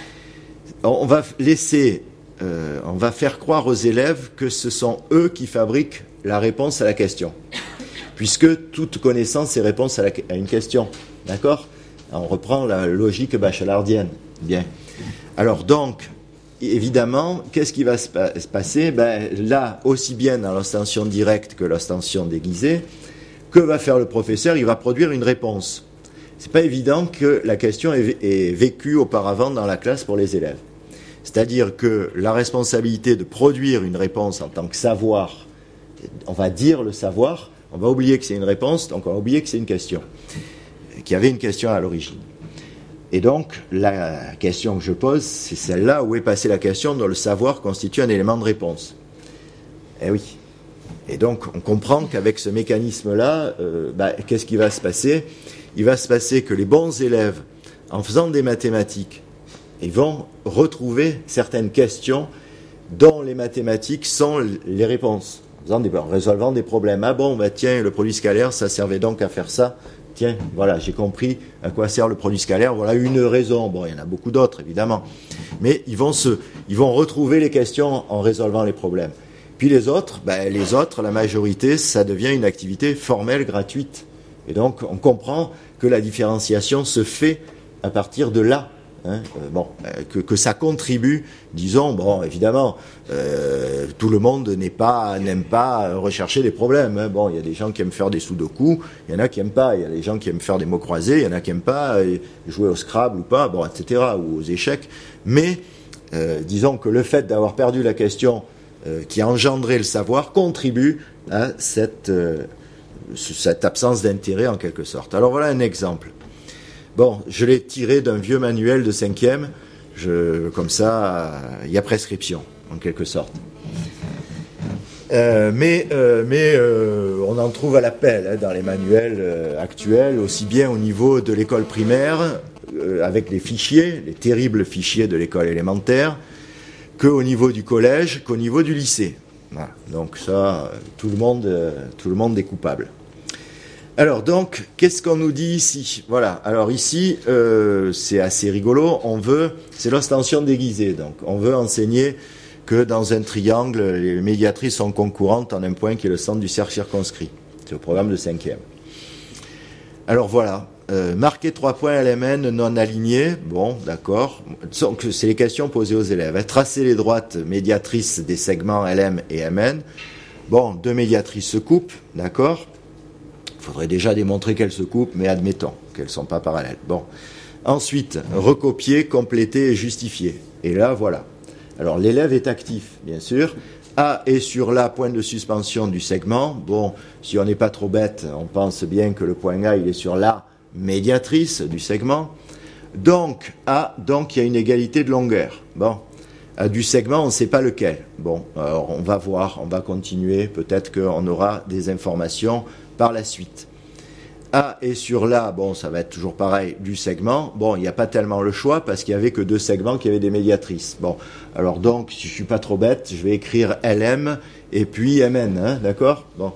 On va laisser, euh, on va faire croire aux élèves que ce sont eux qui fabriquent la réponse à la question, puisque toute connaissance est réponse à, la, à une question, d'accord ? On reprend la logique bachelardienne. Bien. Alors donc, évidemment, qu'est-ce qui va se, pa- se passer ? Ben là, aussi bien dans l'ostension directe que l'ostension déguisée, que va faire le professeur ? Il va produire une réponse. C'est pas évident que la question est, est vécue auparavant dans la classe pour les élèves. C'est-à-dire que la responsabilité de produire une réponse en tant que savoir, on va dire le savoir, on va oublier que c'est une réponse, donc on va oublier que c'est une question, qu'il y avait une question à l'origine. Et donc, la question que je pose, c'est celle-là où est passée la question dont le savoir constitue un élément de réponse. Eh oui. Et donc, on comprend qu'avec ce mécanisme-là, euh, bah, qu'est-ce qui va se passer ? Il va se passer que les bons élèves, en faisant des mathématiques, ils vont retrouver certaines questions dont les mathématiques sont les réponses, en, faisant des, en résolvant des problèmes. Ah bon, bah tiens, le produit scalaire, ça servait donc à faire ça. Tiens, voilà, j'ai compris à quoi sert le produit scalaire. Voilà une raison. Bon, il y en a beaucoup d'autres, évidemment. Mais ils vont, se, ils vont retrouver les questions en résolvant les problèmes. Puis les autres, ben, les autres, la majorité, ça devient une activité formelle, gratuite. Et donc, on comprend que la différenciation se fait à partir de là. Hein, euh, bon, euh, que, que ça contribue, disons, bon, évidemment, euh, tout le monde n'est pas, n'aime pas rechercher des problèmes. Hein. Bon, il y a des gens qui aiment faire des sudoku, il y en a qui aiment pas. Il y a des gens qui aiment faire des mots croisés, il y en a qui aiment pas euh, jouer au Scrabble ou pas, bon, et cetera, ou aux échecs. Mais, euh, disons que le fait d'avoir perdu la question euh, qui a engendré le savoir contribue à cette, euh, cette absence d'intérêt en quelque sorte. Alors voilà un exemple. Bon, je l'ai tiré d'un vieux manuel de cinquième, je, comme ça, il y a prescription, en quelque sorte. Euh, mais euh, mais euh, on en trouve à l'appel hein, dans les manuels euh, actuels, aussi bien au niveau de l'école primaire, euh, avec les fichiers, les terribles fichiers de l'école élémentaire, qu'au niveau du collège, qu'au niveau du lycée. Voilà. Donc ça, tout le monde, euh, tout le monde est coupable. Alors donc, qu'est-ce qu'on nous dit ici ? Voilà, alors ici, euh, c'est assez rigolo, on veut, c'est l'ostension déguisée, donc on veut enseigner que dans un triangle, les médiatrices sont concurrentes en un point qui est le centre du cercle circonscrit. C'est au programme de cinquième. Alors voilà, euh, marquer trois points L M N non alignés, bon, d'accord. Donc, c'est les questions posées aux élèves. Hein. Tracer les droites médiatrices des segments L M et M N. Bon, deux médiatrices se coupent, d'accord. Il faudrait déjà démontrer qu'elles se coupent, mais admettons qu'elles ne sont pas parallèles. Bon. Ensuite, recopier, compléter et justifier. Et là, voilà. Alors, l'élève est actif, bien sûr. A est sur la point de suspension du segment. Bon, si on n'est pas trop bête, on pense bien que le point A, il est sur la médiatrice du segment. Donc, A, donc il y a une égalité de longueur. Bon, A du segment, on ne sait pas lequel. Bon, alors on va voir, on va continuer. Peut-être qu'on aura des informations par la suite. A est sur la, bon, ça va être toujours pareil, du segment. Bon, il n'y a pas tellement le choix parce qu'il n'y avait que deux segments qui avaient des médiatrices. Bon, alors donc, si je ne suis pas trop bête, je vais écrire L M et puis M N, hein, d'accord ? Bon,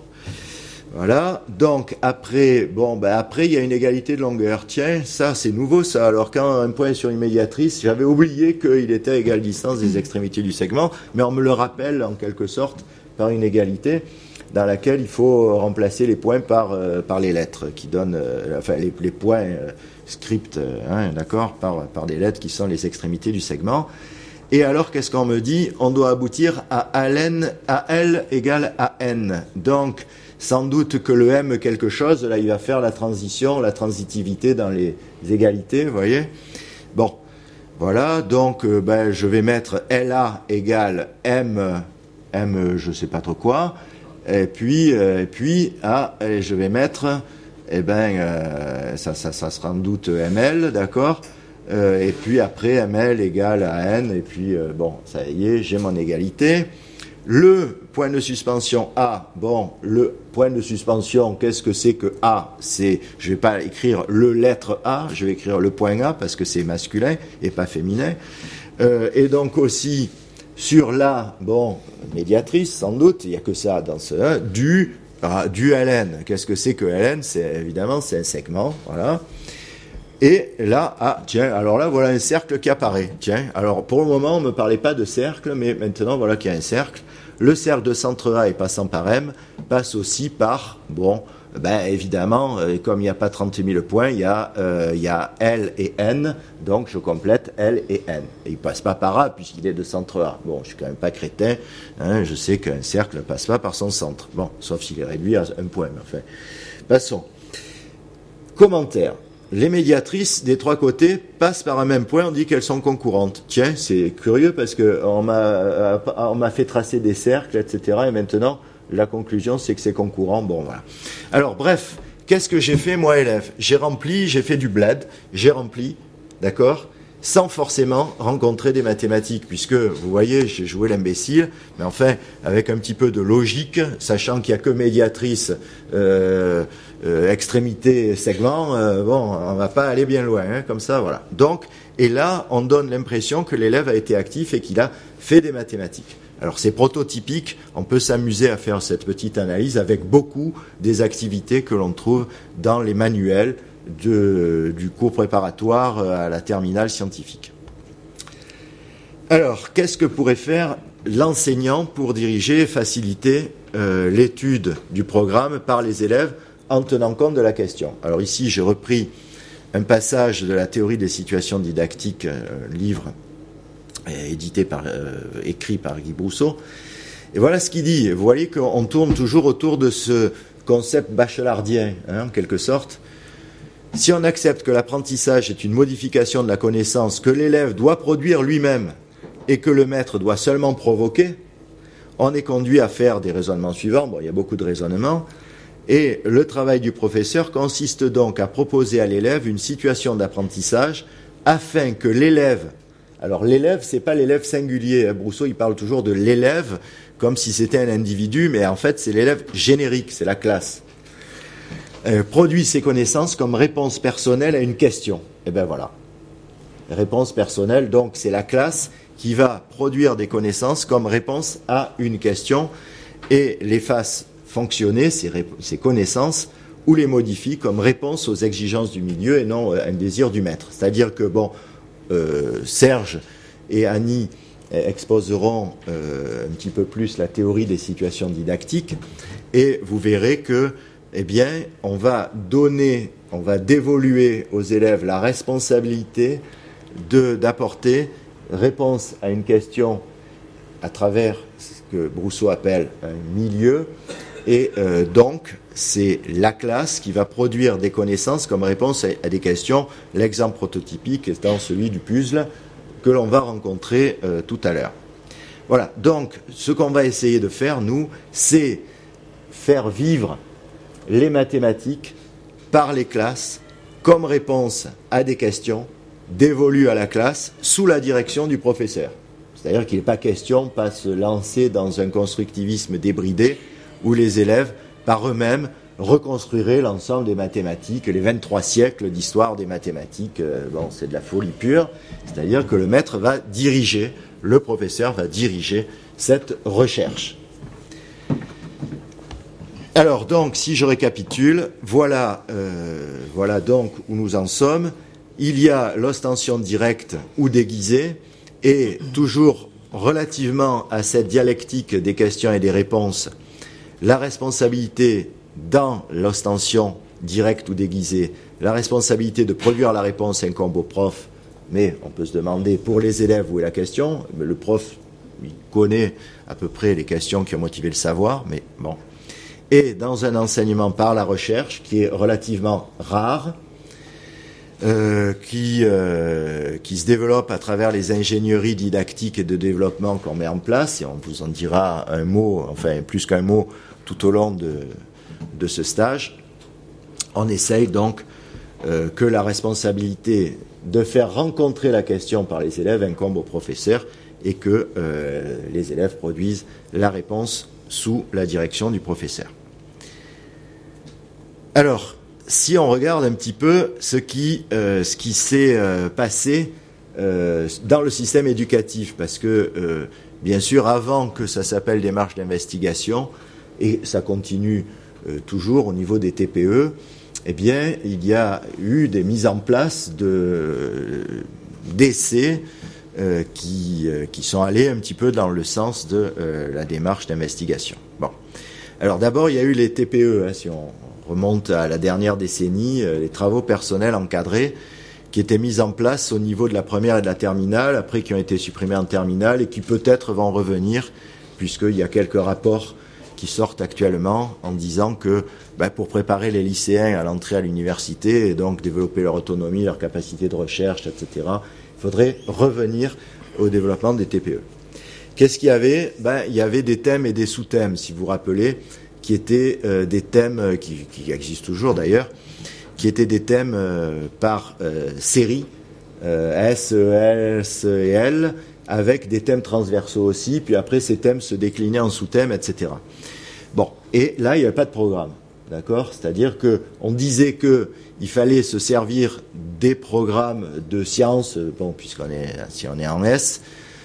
voilà. Donc, après, bon, ben après, il y a une égalité de longueur. Tiens, ça, c'est nouveau, ça. Alors, quand un point est sur une médiatrice, j'avais oublié qu'il était à égale distance des extrémités du segment, mais on me le rappelle, en quelque sorte, par une égalité dans laquelle il faut remplacer les points par, euh, par les lettres qui donnent, euh, enfin les, les points euh, script, euh, hein, d'accord, par, par des lettres qui sont les extrémités du segment. Et alors, qu'est-ce qu'on me dit ? On doit aboutir à L, à L égale à N. Donc, sans doute que le M quelque chose, là, il va faire la transition, la transitivité dans les égalités, vous voyez ? Bon, voilà, donc, euh, ben, je vais mettre L A égale M, M, je sais pas trop quoi. Et puis, euh, et puis, ah, et je vais mettre, eh ben, euh, ça, ça, ça sera sans doute M L, d'accord. Euh, et puis après, M L égale à N. Et puis, euh, bon, ça y est, j'ai mon égalité. Le point de suspension A, bon, le point de suspension, qu'est-ce que c'est que A ? C'est, je vais pas écrire le lettre A, je vais écrire le point A parce que c'est masculin et pas féminin. Euh, et donc aussi, sur la, bon, médiatrice, sans doute, il n'y a que ça dans ce un, du, ah, du L N. Qu'est-ce que c'est que L N ? C'est, évidemment, c'est un segment, voilà. Et là, ah, tiens, alors là, voilà un cercle qui apparaît. Tiens, alors pour le moment, on ne me parlait pas de cercle, mais maintenant, voilà qu'il y a un cercle. Le cercle de centre A et passant par M passe aussi par, bon, ben évidemment, euh, comme il n'y a pas trente mille points, il y a, euh, il y a L et N, donc je complète L et N. Et il ne passe pas par A puisqu'il est de centre A. Bon, je suis quand même pas crétin, hein, je sais qu'un cercle ne passe pas par son centre. Bon, sauf s'il est réduit à un point, mais enfin. Passons. Commentaire. Les médiatrices des trois côtés passent par un même point, on dit qu'elles sont concurrentes. Tiens, c'est curieux parce qu'on m'a, on m'a fait tracer des cercles, et cetera. Et maintenant, la conclusion, c'est que c'est concurrent. Bon, voilà. Alors, bref, qu'est-ce que j'ai fait, moi, élève ? J'ai rempli, j'ai fait du bled, j'ai rempli, d'accord ? Sans forcément rencontrer des mathématiques, puisque, vous voyez, j'ai joué l'imbécile, mais enfin, avec un petit peu de logique, sachant qu'il n'y a que médiatrice, euh, euh, extrémité, segment, euh, bon, on va pas aller bien loin, hein, comme ça, voilà. Donc, et là, on donne l'impression que l'élève a été actif et qu'il a fait des mathématiques. Alors, c'est prototypique, on peut s'amuser à faire cette petite analyse avec beaucoup des activités que l'on trouve dans les manuels De, du cours préparatoire à la terminale scientifique. Alors, qu'est-ce que pourrait faire l'enseignant pour diriger et faciliter euh, l'étude du programme par les élèves en tenant compte de la question ? Alors ici, j'ai repris un passage de la théorie des situations didactiques, un livre euh, édité par, euh, écrit par Guy Brousseau. Et voilà ce qu'il dit. Vous voyez qu'on tourne toujours autour de ce concept bachelardien, hein, en quelque sorte. Si on accepte que l'apprentissage est une modification de la connaissance que l'élève doit produire lui-même et que le maître doit seulement provoquer, on est conduit à faire des raisonnements suivants. Bon, il y a beaucoup de raisonnements. Et le travail du professeur consiste donc à proposer à l'élève une situation d'apprentissage afin que l'élève... Alors l'élève, c'est pas l'élève singulier. Brousseau, il parle toujours de l'élève comme si c'était un individu, mais en fait, c'est l'élève générique, c'est la classe. Euh, produit ses connaissances comme réponse personnelle à une question. Et bien voilà. Réponse personnelle, donc c'est la classe qui va produire des connaissances comme réponse à une question et les fasse fonctionner, ces, ré- ces connaissances, ou les modifie comme réponse aux exigences du milieu et non à un désir du maître. C'est-à-dire que, bon, euh, Serge et Annie exposeront euh, un petit peu plus la théorie des situations didactiques et vous verrez que eh bien, on va donner, on va dévoluer aux élèves la responsabilité de, d'apporter réponse à une question à travers ce que Brousseau appelle un milieu. Et euh, donc, c'est la classe qui va produire des connaissances comme réponse à, à des questions. L'exemple prototypique étant celui du puzzle que l'on va rencontrer euh, tout à l'heure. Voilà, donc ce qu'on va essayer de faire, nous, c'est faire vivre les mathématiques par les classes comme réponse à des questions dévolues à la classe sous la direction du professeur. C'est-à-dire qu'il n'est pas question de pas se lancer dans un constructivisme débridé où les élèves, par eux-mêmes, reconstruiraient l'ensemble des mathématiques, les vingt-trois siècles d'histoire des mathématiques. Euh, bon, c'est de la folie pure. C'est-à-dire que le maître va diriger, le professeur va diriger cette recherche. Alors, donc, si je récapitule, voilà, euh, voilà donc où nous en sommes. Il y a l'ostension directe ou déguisée, et toujours relativement à cette dialectique des questions et des réponses, la responsabilité dans l'ostension directe ou déguisée, la responsabilité de produire la réponse incombe au prof, mais on peut se demander pour les élèves où est la question. Le prof, il connaît à peu près les questions qui ont motivé le savoir, mais bon. Et dans un enseignement par la recherche qui est relativement rare, euh, qui, euh, qui se développe à travers les ingénieries didactiques et de développement qu'on met en place, et on vous en dira un mot, enfin plus qu'un mot, tout au long de, de ce stage. On essaye donc euh, que la responsabilité de faire rencontrer la question par les élèves incombe au professeur et que euh, les élèves produisent la réponse sous la direction du professeur. Alors, si on regarde un petit peu ce qui, euh, ce qui s'est euh, passé euh, dans le système éducatif, parce que, euh, bien sûr, avant que ça s'appelle démarche d'investigation, et ça continue euh, toujours au niveau des T P E, eh bien, il y a eu des mises en place de, d'essais euh, qui, euh, qui sont allés un petit peu dans le sens de euh, la démarche d'investigation. Bon. Alors d'abord, il y a eu les T P E, hein, si on remonte à la dernière décennie, euh, les travaux personnels encadrés qui étaient mis en place au niveau de la première et de la terminale, après qui ont été supprimés en terminale et qui peut-être vont revenir, puisqu'il y a quelques rapports qui sortent actuellement en disant que ben, pour préparer les lycéens à l'entrée à l'université et donc développer leur autonomie, leur capacité de recherche, et cetera, il faudrait revenir au développement des T P E. Qu'est-ce qu'il y avait ? Ben, il y avait des thèmes et des sous-thèmes, si vous vous rappelez, qui étaient euh, des thèmes, qui, qui existent toujours d'ailleurs, qui étaient des thèmes euh, par euh, série, euh, S, E, S et L, avec des thèmes transversaux aussi, puis après ces thèmes se déclinaient en sous-thèmes, et cetera. Bon, et là, il n'y avait pas de programme, d'accord ? C'est-à-dire qu'on disait qu'il fallait se servir des programmes de sciences, bon, puisqu'on est, si on est en S,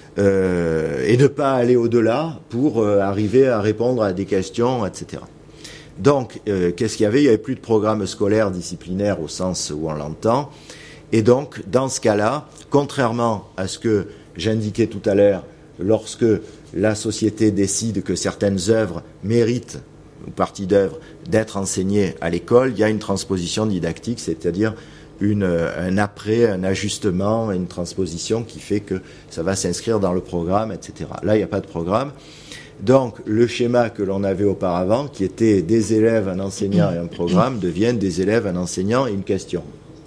euh, et ne pas aller au-delà pour euh, arriver à répondre à des questions, et cetera. Donc, euh, qu'est-ce qu'il y avait ? Il n'y avait plus de programme scolaire disciplinaire au sens où on l'entend, et donc, dans ce cas-là, contrairement à ce que j'indiquais tout à l'heure, lorsque la société décide que certaines œuvres méritent, ou parties d'œuvres, d'être enseignées à l'école, il y a une transposition didactique, c'est-à-dire une, un après, un ajustement, une transposition qui fait que ça va s'inscrire dans le programme, et cetera. Là, il n'y a pas de programme. Donc, le schéma que l'on avait auparavant, qui était des élèves, un enseignant et un programme, devient des élèves, un enseignant et une question.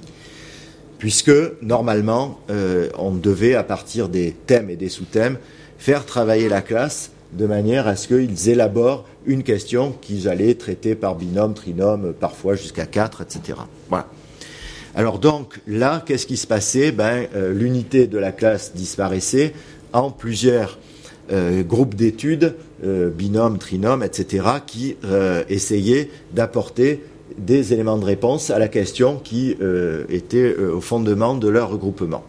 Puisque, normalement, euh, on devait, à partir des thèmes et des sous-thèmes, faire travailler la classe de manière à ce qu'ils élaborent une question qu'ils allaient traiter par binôme, trinôme, parfois jusqu'à quatre, et cetera. Voilà. Alors donc, là, qu'est-ce qui se passait ? Ben, euh, l'unité de la classe disparaissait en plusieurs euh, groupes d'études, euh, binôme, trinôme, et cetera, qui euh, essayaient d'apporter des éléments de réponse à la question qui euh, était euh, au fondement de leur regroupement.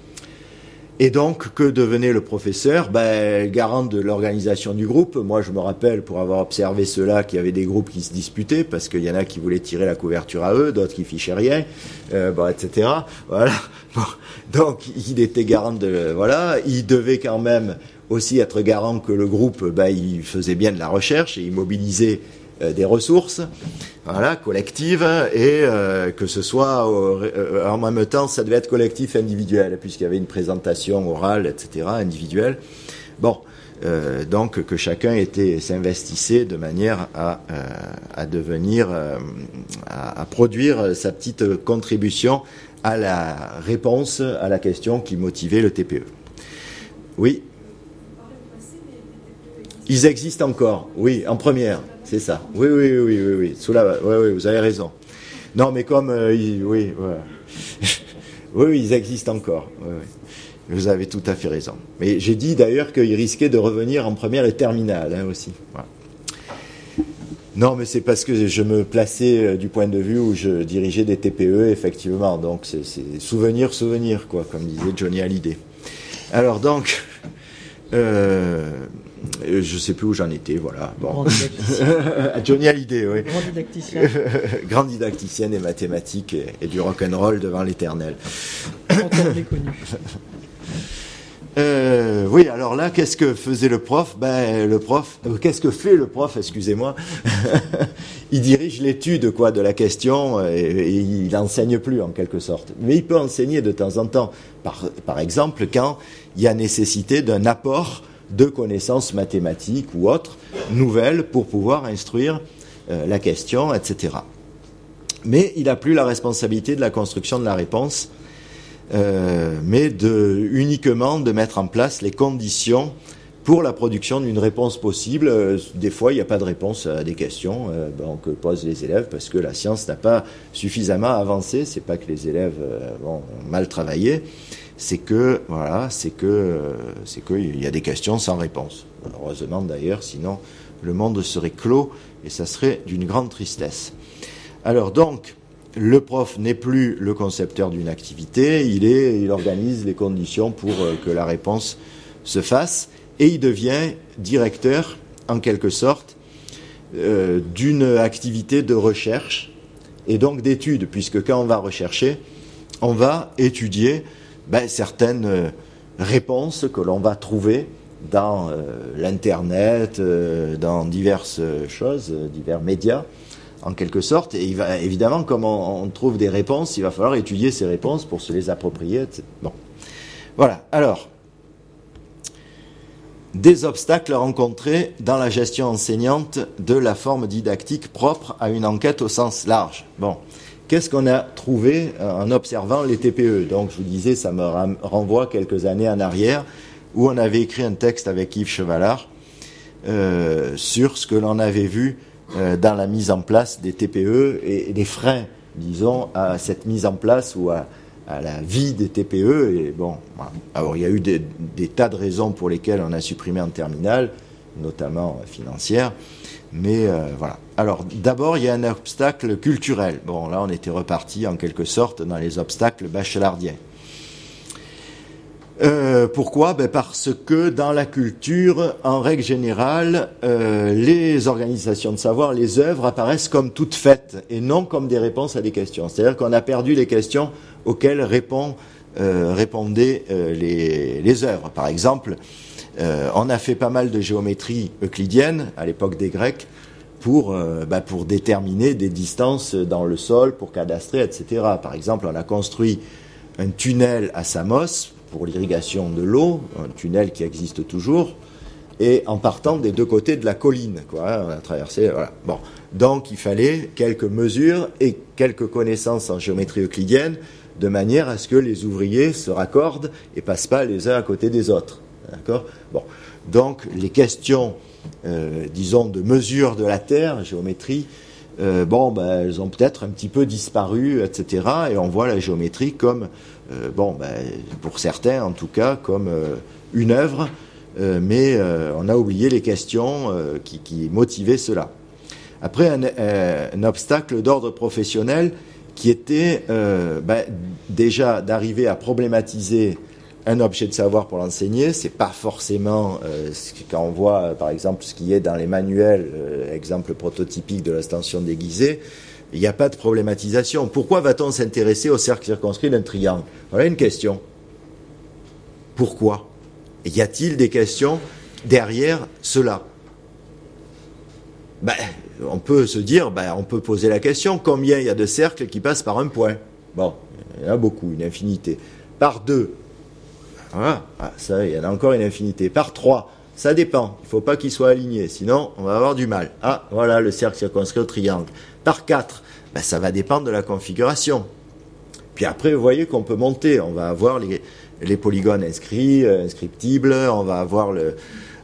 Et donc, que devenait le professeur ? Ben, garant de l'organisation du groupe. Moi, je me rappelle, pour avoir observé cela, qu'il y avait des groupes qui se disputaient, parce qu'il y en a qui voulaient tirer la couverture à eux, d'autres qui fichaient rien, euh, bon, et cetera. Voilà. Bon. Donc, il était garant de... Voilà. Il devait quand même aussi être garant que le groupe, ben, il faisait bien de la recherche et il mobilisait euh, des ressources, voilà, collectives, et euh, que ce soit euh, en même temps, ça devait être collectif individuel, puisqu'il y avait une présentation orale, et cetera, individuelle. Bon, euh, donc que chacun était s'investissait de manière à, euh, à devenir, euh, à, à produire sa petite contribution à la réponse à la question qui motivait le T P E. Oui. Ils existent encore, oui, en première, c'est ça. Oui, oui, oui, oui, oui. Sous la, oui, oui, vous avez raison. Non, mais comme, euh, ils, oui, ouais. oui, oui, ils existent encore. Oui, oui. Vous avez tout à fait raison. Mais j'ai dit d'ailleurs qu'ils risquaient de revenir en première et terminale, hein, aussi. Voilà. Non, mais c'est parce que je me plaçais euh, du point de vue où je dirigeais des T P E, effectivement. Donc, c'est, c'est souvenir, souvenir, quoi, comme disait Johnny Hallyday. Alors, donc, euh, je ne sais plus où j'en étais, voilà. Bon. Johnny Hallyday, oui. Grand didacticien. Grand didacticien des mathématiques et, et du rock'n'roll devant l'éternel. Encore méconnu. Euh, oui, alors là, qu'est-ce que faisait le prof? Ben, le prof, euh, qu'est-ce que fait le prof? Excusez-moi. Il dirige l'étude, quoi, de la question et, et il n'enseigne plus en quelque sorte. Mais il peut enseigner de temps en temps. Par, par exemple, quand il y a nécessité d'un apport de connaissances mathématiques ou autres nouvelles pour pouvoir instruire euh, la question, et cetera. Mais il n'a plus la responsabilité de la construction de la réponse. Euh, mais de, uniquement de mettre en place les conditions pour la production d'une réponse possible. Euh, des fois, il n'y a pas de réponse à des questions euh, bon, que posent les élèves parce que la science n'a pas suffisamment avancé. C'est pas que les élèves euh, bon, ont mal travaillé, c'est que voilà, c'est que euh, c'est qu'il y a des questions sans réponse. Heureusement d'ailleurs, sinon le monde serait clos et ça serait d'une grande tristesse. Alors donc, le prof n'est plus le concepteur d'une activité, il, est, il organise les conditions pour euh, que la réponse se fasse et il devient directeur, en quelque sorte, euh, d'une activité de recherche et donc d'étude, puisque quand on va rechercher, on va étudier ben, certaines euh, réponses que l'on va trouver dans euh, l'Internet, euh, dans diverses choses, divers médias, en quelque sorte, et il va, évidemment, comme on, on trouve des réponses, il va falloir étudier ces réponses pour se les approprier. Bon, voilà. Alors, des obstacles rencontrés dans la gestion enseignante de la forme didactique propre à une enquête au sens large. Bon, qu'est-ce qu'on a trouvé en observant les T P E? Donc, je vous disais, ça me renvoie quelques années en arrière, où on avait écrit un texte avec Yves Chevalard euh, sur ce que l'on avait vu dans la mise en place des T P E et des freins, disons, à cette mise en place ou à, à la vie des T P E. Et bon, alors il y a eu des, des tas de raisons pour lesquelles on a supprimé en terminale, notamment financières, mais euh, voilà. Alors d'abord, il y a un obstacle culturel. Bon, là, on était reparti en quelque sorte dans les obstacles bachelardiens. Euh, pourquoi? Ben parce que dans la culture, en règle générale, euh, les organisations de savoir, les œuvres apparaissent comme toutes faites et non comme des réponses à des questions. C'est-à-dire qu'on a perdu les questions auxquelles répond, euh, répondaient euh, les, les œuvres. Par exemple, euh, on a fait pas mal de géométrie euclidienne à l'époque des Grecs pour, euh, ben pour déterminer des distances dans le sol, pour cadastrer, et cetera. Par exemple, on a construit un tunnel à Samos pour l'irrigation de l'eau, un tunnel qui existe toujours, et en partant des deux côtés de la colline, quoi, on a traversé, voilà. Bon, donc il fallait quelques mesures et quelques connaissances en géométrie euclidienne, de manière à ce que les ouvriers se raccordent et passent pas les uns à côté des autres, d'accord? Bon, donc les questions, euh, disons, de mesure de la terre, géométrie, euh, bon, ben, elles ont peut-être un petit peu disparu, et cetera. Et on voit la géométrie comme Euh, bon, ben, pour certains, en tout cas, comme euh, une œuvre, euh, mais euh, on a oublié les questions euh, qui, qui motivaient cela. Après, un, euh, un obstacle d'ordre professionnel qui était euh, ben, déjà d'arriver à problématiser un objet de savoir pour l'enseigner. C'est pas forcément, euh, quand on voit, par exemple, ce qui est dans les manuels, euh, exemple prototypique de l'extension déguisée, il n'y a pas de problématisation. Pourquoi va-t-on s'intéresser au cercle circonscrit d'un triangle? Voilà une question. Pourquoi? Y a-t-il des questions derrière cela? Ben, on peut se dire, ben, on peut poser la question, combien il y a de cercles qui passent par un point? Bon, il y en a beaucoup, une infinité. Par deux, voilà, ah, ça, il y en a encore une infinité. Par trois, ça dépend, il ne faut pas qu'ils soient alignés, sinon on va avoir du mal. Ah, voilà le cercle circonscrit au triangle. Par quatre, ben, ça va dépendre de la configuration. Puis après, vous voyez qu'on peut monter, on va avoir les, les polygones inscrits, euh, inscriptibles, on va avoir le...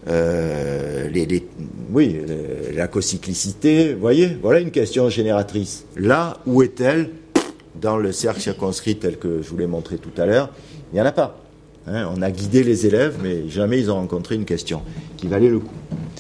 Euh, les, les, oui, le, la cocyclicité, vous voyez, voilà une question génératrice. Là, où est-elle dans le cercle circonscrit tel que je vous l'ai montré tout à l'heure? Il n'y en a pas. Hein, on a guidé les élèves, mais jamais ils ont rencontré une question qui valait le coup.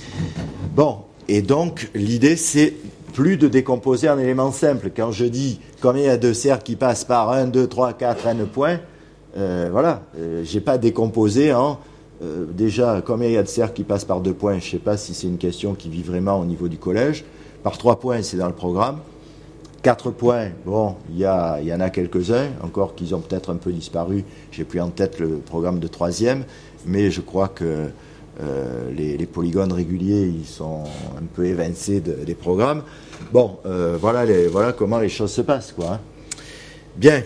Bon, et donc l'idée c'est plus de décomposer en éléments simples. Quand je dis combien il y a de cercles qui passent par un, deux, trois, quatre, n points, euh, voilà, euh, j'ai pas décomposé en Euh, déjà, combien il y a de cercles qui passent par deux points? Je ne sais pas si c'est une question qui vit vraiment au niveau du collège. Par trois points, c'est dans le programme. Quatre points, bon, il y, a, il y en a quelques-uns, encore qu'ils ont peut-être un peu disparu. J'ai plus en tête le programme de troisième, mais je crois que euh, les, les polygones réguliers, ils sont un peu évincés de, des programmes. Bon, euh, voilà, les, voilà comment les choses se passent, quoi. Hein. Bien,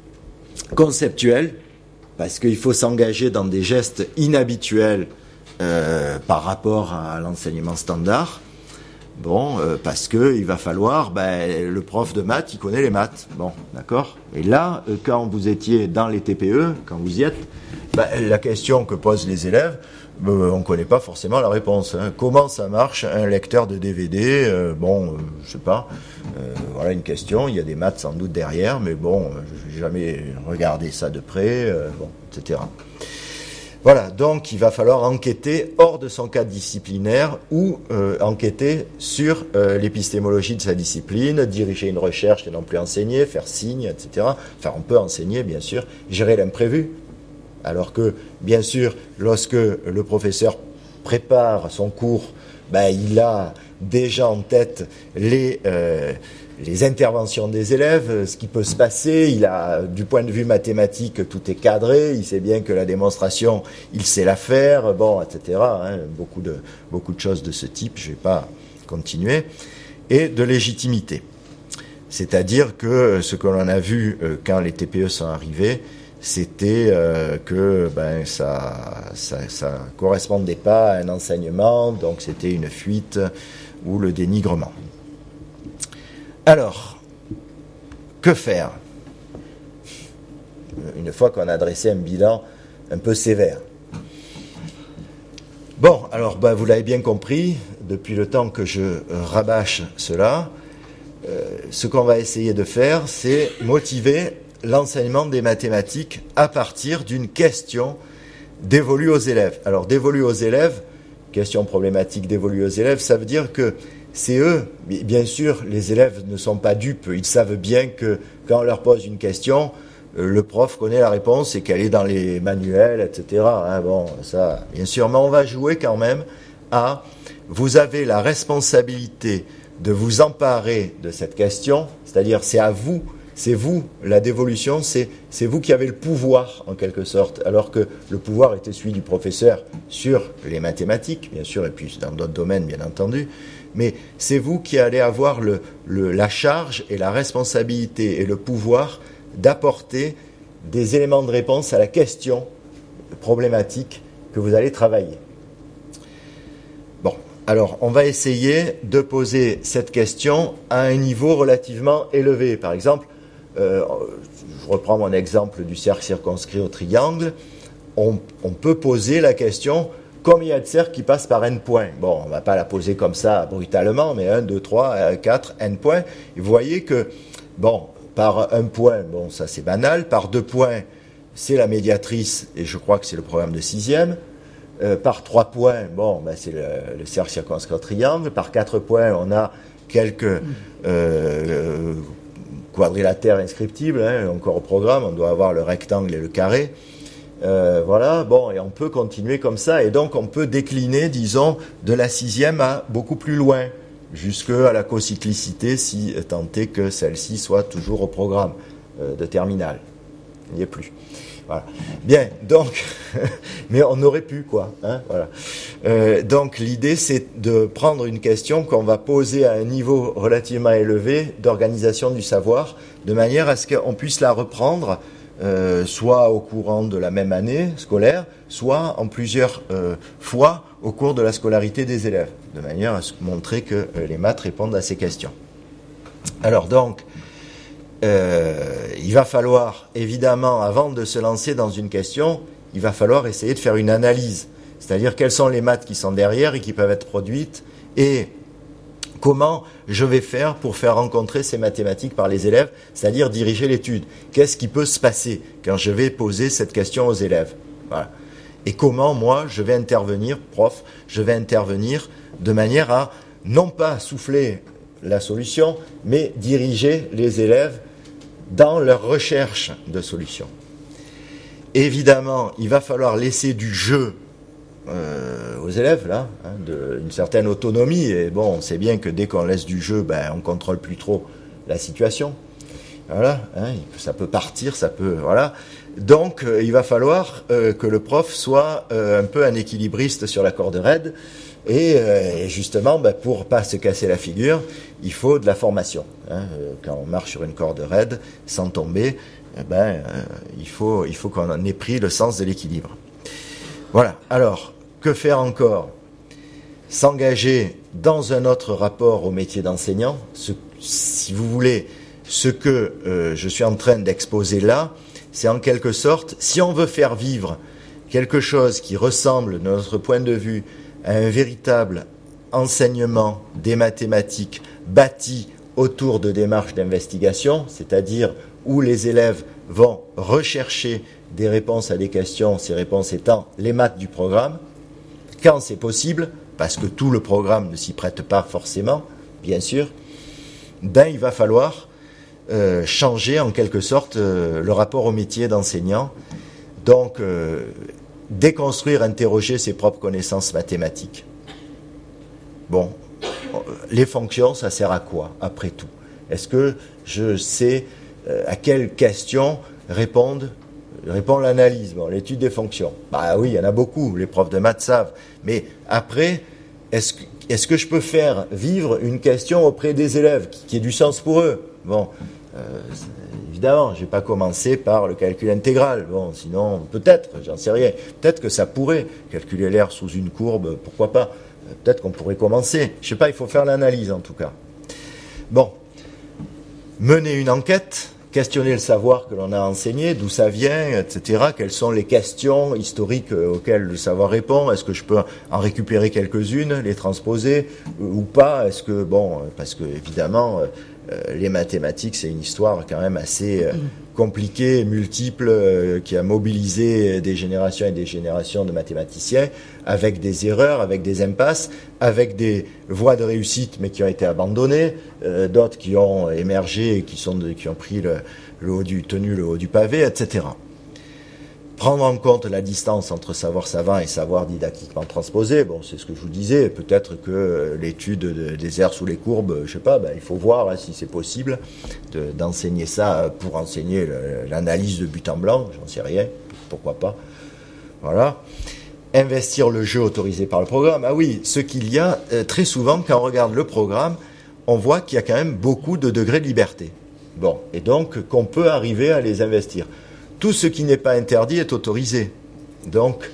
conceptuel. Parce qu'il faut s'engager dans des gestes inhabituels euh, par rapport à l'enseignement standard. Bon, euh, parce qu'il va falloir, ben, le prof de maths, il connaît les maths. Bon, d'accord. Et là, euh, quand vous étiez dans les T P E, quand vous y êtes, ben, la question que posent les élèves, ben, on ne connaît pas forcément la réponse. Hein. Comment ça marche un lecteur de D V D? euh, Bon, euh, je sais pas. Euh, voilà une question. Il y a des maths sans doute derrière, mais bon, je n'ai jamais regardé ça de près, euh, bon, et cetera. Voilà, donc il va falloir enquêter hors de son cadre disciplinaire ou euh, enquêter sur euh, l'épistémologie de sa discipline, diriger une recherche et non plus enseigner, faire signe, et cetera. Enfin, on peut enseigner, bien sûr, gérer l'imprévu. Alors que, bien sûr, lorsque le professeur prépare son cours, ben, il a déjà en tête les, euh, les interventions des élèves, ce qui peut se passer. Il a, du point de vue mathématique, tout est cadré. Il sait bien que la démonstration, il sait la faire, bon, et cetera. Hein, beaucoup de, beaucoup de choses de ce type. Je ne vais pas continuer. Et de légitimité. C'est-à-dire que ce que l'on a vu euh, quand les T P E sont arrivés, c'était euh, que ben, ça ça, ça correspondait pas à un enseignement, donc c'était une fuite ou le dénigrement. Alors, que faire une fois qu'on a dressé un bilan un peu sévère? Bon, alors ben, vous l'avez bien compris, depuis le temps que je rabâche cela, euh, ce qu'on va essayer de faire, c'est motiver l'enseignement des mathématiques à partir d'une question dévolue aux élèves. Alors, dévolue aux élèves, question problématique dévolue aux élèves, ça veut dire que c'est eux, bien sûr, les élèves ne sont pas dupes, ils savent bien que quand on leur pose une question, le prof connaît la réponse et qu'elle est dans les manuels, et cetera. Hein, bon, ça, bien sûr, mais on va jouer quand même à, vous avez la responsabilité de vous emparer de cette question, c'est-à-dire c'est à vous. C'est vous, la dévolution, c'est, c'est vous qui avez le pouvoir, en quelque sorte, alors que le pouvoir était celui du professeur sur les mathématiques, bien sûr, et puis dans d'autres domaines, bien entendu, mais c'est vous qui allez avoir le, le, la charge et la responsabilité et le pouvoir d'apporter des éléments de réponse à la question problématique que vous allez travailler. Bon, alors on va essayer de poser cette question à un niveau relativement élevé. Par exemple, Euh, je reprends mon exemple du cercle circonscrit au triangle, on, on peut poser la question, combien il y a de cercles qui passent par n points? Bon, on ne va pas la poser comme ça brutalement, mais un, deux, trois, quatre, n points. Et vous voyez que, bon, par un point, bon, ça c'est banal, par deux points, c'est la médiatrice, et je crois que c'est le programme de sixième. Euh, par trois points, bon, ben, c'est le, le cercle circonscrit au triangle. Par quatre points, on a quelques... Euh, quadrilatère inscriptible, hein, encore au programme, on doit avoir le rectangle et le carré. Euh, voilà, bon, et on peut continuer comme ça, et donc on peut décliner, disons, de la sixième à beaucoup plus loin, jusqu'à la cocyclicité, si tant est que celle-ci soit toujours au programme euh, de terminale. Il n'y est plus. Voilà. Bien, donc, mais on aurait pu, quoi. Hein, voilà. Euh, donc l'idée, c'est de prendre une question qu'on va poser à un niveau relativement élevé d'organisation du savoir, de manière à ce qu'on puisse la reprendre, euh, soit au courant de la même année scolaire, soit en plusieurs euh, fois au cours de la scolarité des élèves, de manière à se montrer que euh, les maths répondent à ces questions. Alors donc, euh, il va falloir, évidemment, avant de se lancer dans une question, il va falloir essayer de faire une analyse. C'est-à-dire quelles sont les maths qui sont derrière et qui peuvent être produites et comment je vais faire pour faire rencontrer ces mathématiques par les élèves, c'est-à-dire diriger l'étude. Qu'est-ce qui peut se passer quand je vais poser cette question aux élèves? Voilà. Et comment, moi, je vais intervenir, prof, je vais intervenir de manière à non pas souffler la solution, mais diriger les élèves dans leur recherche de solutions. Évidemment, il va falloir laisser du jeu Euh, aux élèves, là, hein, de, une certaine autonomie. Et bon, on sait bien que dès qu'on laisse du jeu, ben, on contrôle plus trop la situation. Voilà, hein, ça peut partir, ça peut, voilà. Donc, euh, il va falloir euh, que le prof soit euh, un peu un équilibriste sur la corde raide. Et, euh, et justement, ben, pour pas se casser la figure, il faut de la formation. Hein. Quand on marche sur une corde raide, sans tomber, eh ben, euh, il faut, il faut qu'on en ait pris le sens de l'équilibre. Voilà, alors, que faire encore? S'engager dans un autre rapport au métier d'enseignant. Ce, si vous voulez, ce que euh, je suis en train d'exposer là, c'est en quelque sorte, si on veut faire vivre quelque chose qui ressemble, de notre point de vue, à un véritable enseignement des mathématiques bâti autour de démarches d'investigation, c'est-à-dire où les élèves vont rechercher des réponses à des questions, ces réponses étant les maths du programme, quand c'est possible, parce que tout le programme ne s'y prête pas forcément, bien sûr, ben il va falloir euh, changer en quelque sorte euh, le rapport au métier d'enseignant, donc euh, déconstruire, interroger ses propres connaissances mathématiques. Bon, les fonctions, ça sert à quoi, après tout? Est-ce que je sais euh, à quelles questions répondent répond l'analyse, bon, l'étude des fonctions. Bah oui, il y en a beaucoup, les profs de maths savent. Mais après, est-ce que, est-ce que je peux faire vivre une question auprès des élèves qui, qui ait du sens pour eux? Bon, euh, évidemment, je n'ai pas commencé par le calcul intégral. Bon, sinon, peut-être, j'en sais rien. Peut-être que ça pourrait calculer l'air sous une courbe, pourquoi pas. Peut-être qu'on pourrait commencer. Je ne sais pas, il faut faire l'analyse en tout cas. Bon, mener une enquête, questionner le savoir que l'on a enseigné, d'où ça vient, et cetera. Quelles sont les questions historiques auxquelles le savoir répond? Est-ce que je peux en récupérer quelques-unes, les transposer ou pas? Est-ce que, bon, parce que évidemment, euh, les mathématiques, c'est une histoire quand même assez euh, compliquée, multiple, euh, qui a mobilisé des générations et des générations de mathématiciens, avec des erreurs, avec des impasses, avec des voies de réussite, mais qui ont été abandonnées, euh, d'autres qui ont émergé et qui, sont de, qui ont pris le, le haut du, tenu le haut du pavé, et cetera. Prendre en compte la distance entre savoir savant et savoir didactiquement transposé, bon, c'est ce que je vous disais, peut-être que l'étude de, des aires sous les courbes, je sais pas, ben, il faut voir hein, si c'est possible de, d'enseigner ça pour enseigner le, l'analyse de but en blanc, j'en sais rien, pourquoi pas. Voilà. Investir le jeu autorisé par le programme. Ah oui, ce qu'il y a, euh, très souvent, quand on regarde le programme, on voit qu'il y a quand même beaucoup de degrés de liberté. Bon, et donc qu'on peut arriver à les investir. Tout ce qui n'est pas interdit est autorisé. Donc,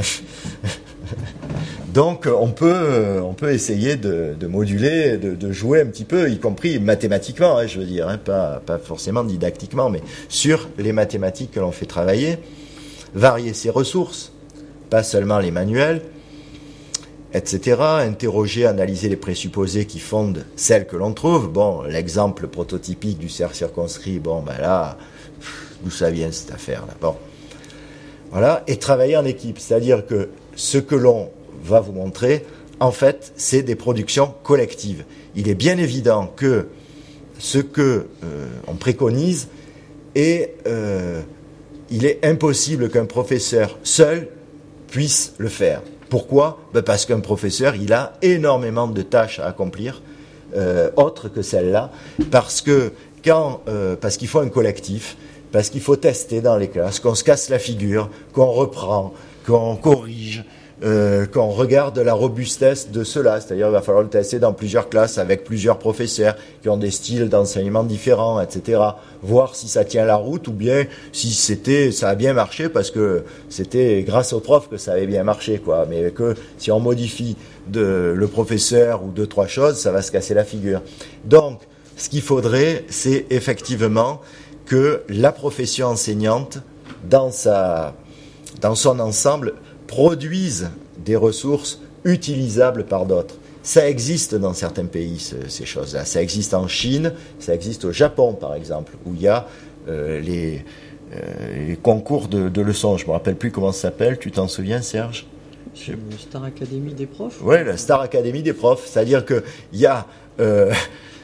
donc on peut, on peut essayer de, de moduler, de, de jouer un petit peu, y compris mathématiquement, hein, je veux dire, hein, pas, pas forcément didactiquement, mais sur les mathématiques que l'on fait travailler, varier ses ressources, pas seulement les manuels, et cetera. Interroger, analyser les présupposés qui fondent celles que l'on trouve. Bon, l'exemple prototypique du cercle circonscrit, bon, ben là, d'où ça vient cette affaire-là? Bon, voilà, et travailler en équipe, c'est-à-dire que ce que l'on va vous montrer, en fait, c'est des productions collectives. Il est bien évident que ce que euh, on préconise est, euh, il est impossible qu'un professeur seul puisse le faire. Pourquoi? Ben parce qu'un professeur, il a énormément de tâches à accomplir, euh, autres que celles-là, parce que quand, euh, parce qu'il faut un collectif, parce qu'il faut tester dans les classes, qu'on se casse la figure, qu'on reprend, qu'on corrige, euh, qu'on regarde la robustesse de cela. C'est-à-dire il va falloir le tester dans plusieurs classes avec plusieurs professeurs qui ont des styles d'enseignement différents, et cetera. Voir si ça tient la route ou bien si c'était, ça a bien marché parce que c'était grâce au prof que ça avait bien marché, quoi. Mais que si on modifie de, le professeur ou deux, trois choses, ça va se casser la figure. Donc, ce qu'il faudrait, c'est effectivement que la profession enseignante, dans sa, dans son ensemble, produise des ressources utilisables par d'autres. Ça existe dans certains pays, ce, ces choses-là. Ça existe en Chine, ça existe au Japon, par exemple, où il y a euh, les, euh, les concours de, de leçons. Je ne me rappelle plus comment ça s'appelle. Tu t'en souviens, Serge ? C'est une Star Academy des profs. Oui, la Star Academy des profs. C'est-à-dire qu'il y a... Euh,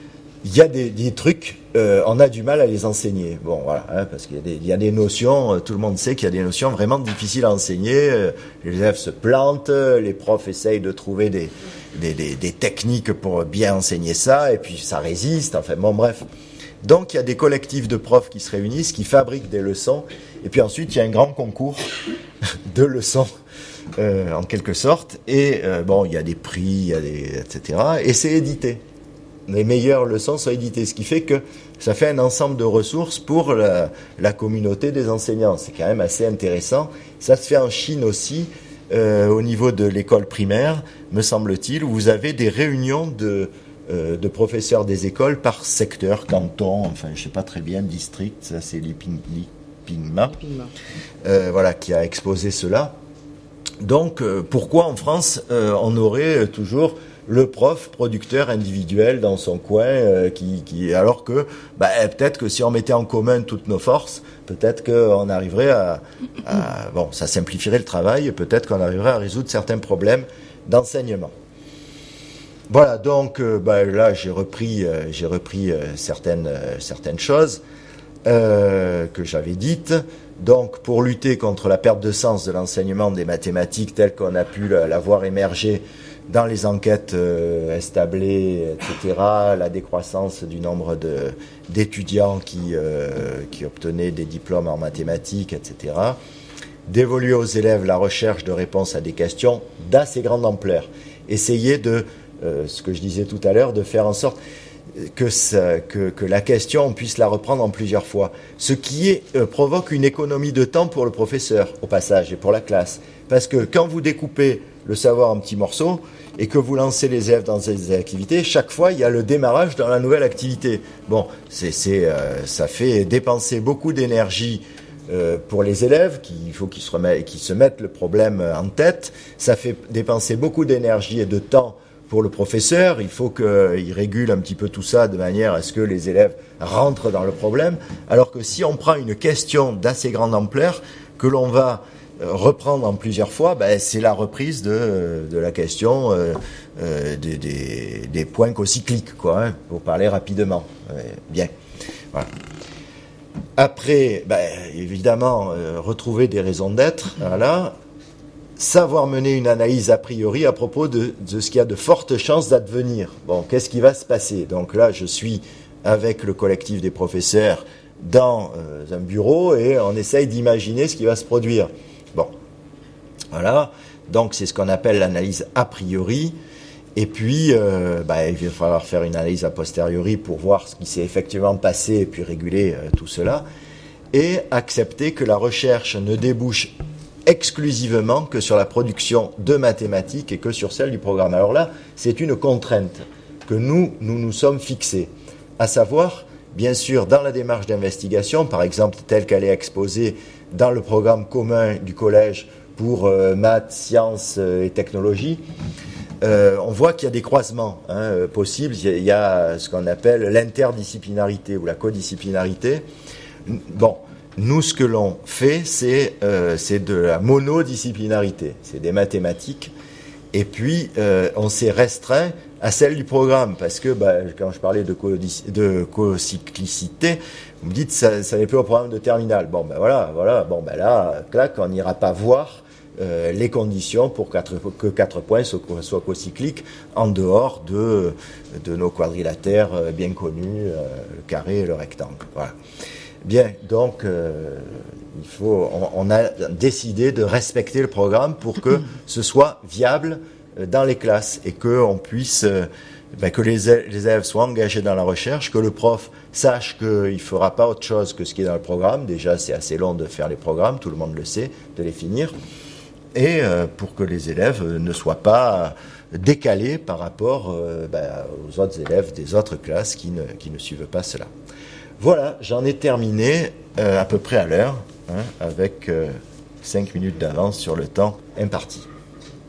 Il y a des, des trucs, euh, on a du mal à les enseigner. Bon, voilà, hein, parce qu'il y a, des, il y a des notions, euh, tout le monde sait qu'il y a des notions vraiment difficiles à enseigner. Euh, les élèves se plantent, les profs essayent de trouver des, des, des, des techniques pour bien enseigner ça, et puis ça résiste. Enfin, bon, bref. Donc, il y a des collectifs de profs qui se réunissent, qui fabriquent des leçons, et puis ensuite, il y a un grand concours de leçons, euh, en quelque sorte. Et euh, bon, il y a des prix, il y a des, et cetera. Et c'est édité. Les meilleures leçons sont éditées, ce qui fait que ça fait un ensemble de ressources pour la, la communauté des enseignants. C'est quand même assez intéressant. Ça se fait en Chine aussi, euh, au niveau de l'école primaire, me semble-t-il, où vous avez des réunions de, euh, de professeurs des écoles par secteur, canton, enfin je ne sais pas très bien, district, ça c'est l'IPINMA, euh, voilà, qui a exposé cela. Donc euh, pourquoi en France euh, on aurait toujours le prof producteur individuel dans son coin, euh, qui, qui, alors que bah, peut-être que si on mettait en commun toutes nos forces, peut-être qu'on arriverait à, à... Bon, ça simplifierait le travail, peut-être qu'on arriverait à résoudre certains problèmes d'enseignement. Voilà, donc euh, bah, là j'ai repris, euh, j'ai repris euh, certaines, euh, certaines choses euh, que j'avais dites. Donc, pour lutter contre la perte de sens de l'enseignement des mathématiques tel qu'on a pu la, la voir émerger dans les enquêtes euh, establées, et cetera, la décroissance du nombre de, d'étudiants qui, euh, qui obtenaient des diplômes en mathématiques, et cetera, d'évoluer aux élèves la recherche de réponses à des questions d'assez grande ampleur. Essayer de, euh, ce que je disais tout à l'heure, de faire en sorte que, ça, que, que la question, on puisse la reprendre en plusieurs fois. Ce qui est, euh, provoque une économie de temps pour le professeur, au passage, et pour la classe. Parce que quand vous découpez le savoir en petits morceaux et que vous lancez les élèves dans des activités, chaque fois, il y a le démarrage dans la nouvelle activité. Bon, c'est, c'est, euh, ça fait dépenser beaucoup d'énergie euh, pour les élèves, qui, il faut qu'ils se, remettent, qu'ils se mettent le problème en tête. Ça fait dépenser beaucoup d'énergie et de temps pour le professeur. Il faut qu'il régule un petit peu tout ça de manière à ce que les élèves rentrent dans le problème. Alors que si on prend une question d'assez grande ampleur, que l'on va reprendre en plusieurs fois, ben, c'est la reprise de, de la question euh, euh, des, des, des points cocycliques, quoi, hein, pour parler rapidement. Euh, bien. Voilà. Après, ben, évidemment, euh, retrouver des raisons d'être, voilà. Savoir mener une analyse a priori à propos de, de ce qui a de fortes chances d'advenir. Bon, qu'est-ce qui va se passer ? Donc là, je suis avec le collectif des professeurs dans euh, un bureau et on essaye d'imaginer ce qui va se produire. Bon, voilà, donc c'est ce qu'on appelle l'analyse a priori, et puis euh, bah, il va falloir faire une analyse a posteriori pour voir ce qui s'est effectivement passé et puis réguler euh, tout cela, et accepter que la recherche ne débouche exclusivement que sur la production de mathématiques et que sur celle du programme. Alors là, c'est une contrainte que nous, nous nous sommes fixés, à savoir, bien sûr, dans la démarche d'investigation, par exemple, telle qu'elle est exposée dans le programme commun du collège pour euh, maths, sciences euh, et technologies, euh, on voit qu'il y a des croisements hein, possibles. Il y, a, il y a ce qu'on appelle l'interdisciplinarité ou la codisciplinarité. Bon, nous, ce que l'on fait, c'est, euh, c'est de la monodisciplinarité. C'est des mathématiques. Et puis, euh, on s'est restreint à celle du programme, parce que bah, quand je parlais de, co- de cocyclicité, vous me dites ça, ça n'est plus au programme de terminale. Bon, ben voilà, voilà. Bon, ben là, clac, on n'ira pas voir euh, les conditions pour quatre, que quatre points soient, soient cocycliques en dehors de, de nos quadrilatères bien connus, euh, le carré et le rectangle. Voilà. Bien, donc euh, il faut, on, on a décidé de respecter le programme pour que ce soit viable euh, dans les classes et que on puisse, euh, ben, que les, les élèves soient engagés dans la recherche, que le prof sache qu'il ne fera pas autre chose que ce qui est dans le programme. Déjà, c'est assez long de faire les programmes, tout le monde le sait, de les finir, et euh, pour que les élèves ne soient pas décalés par rapport euh, ben, aux autres élèves des autres classes qui ne, qui ne suivent pas cela. Voilà, j'en ai terminé euh, à peu près à l'heure, hein, avec euh, cinq minutes d'avance sur le temps imparti.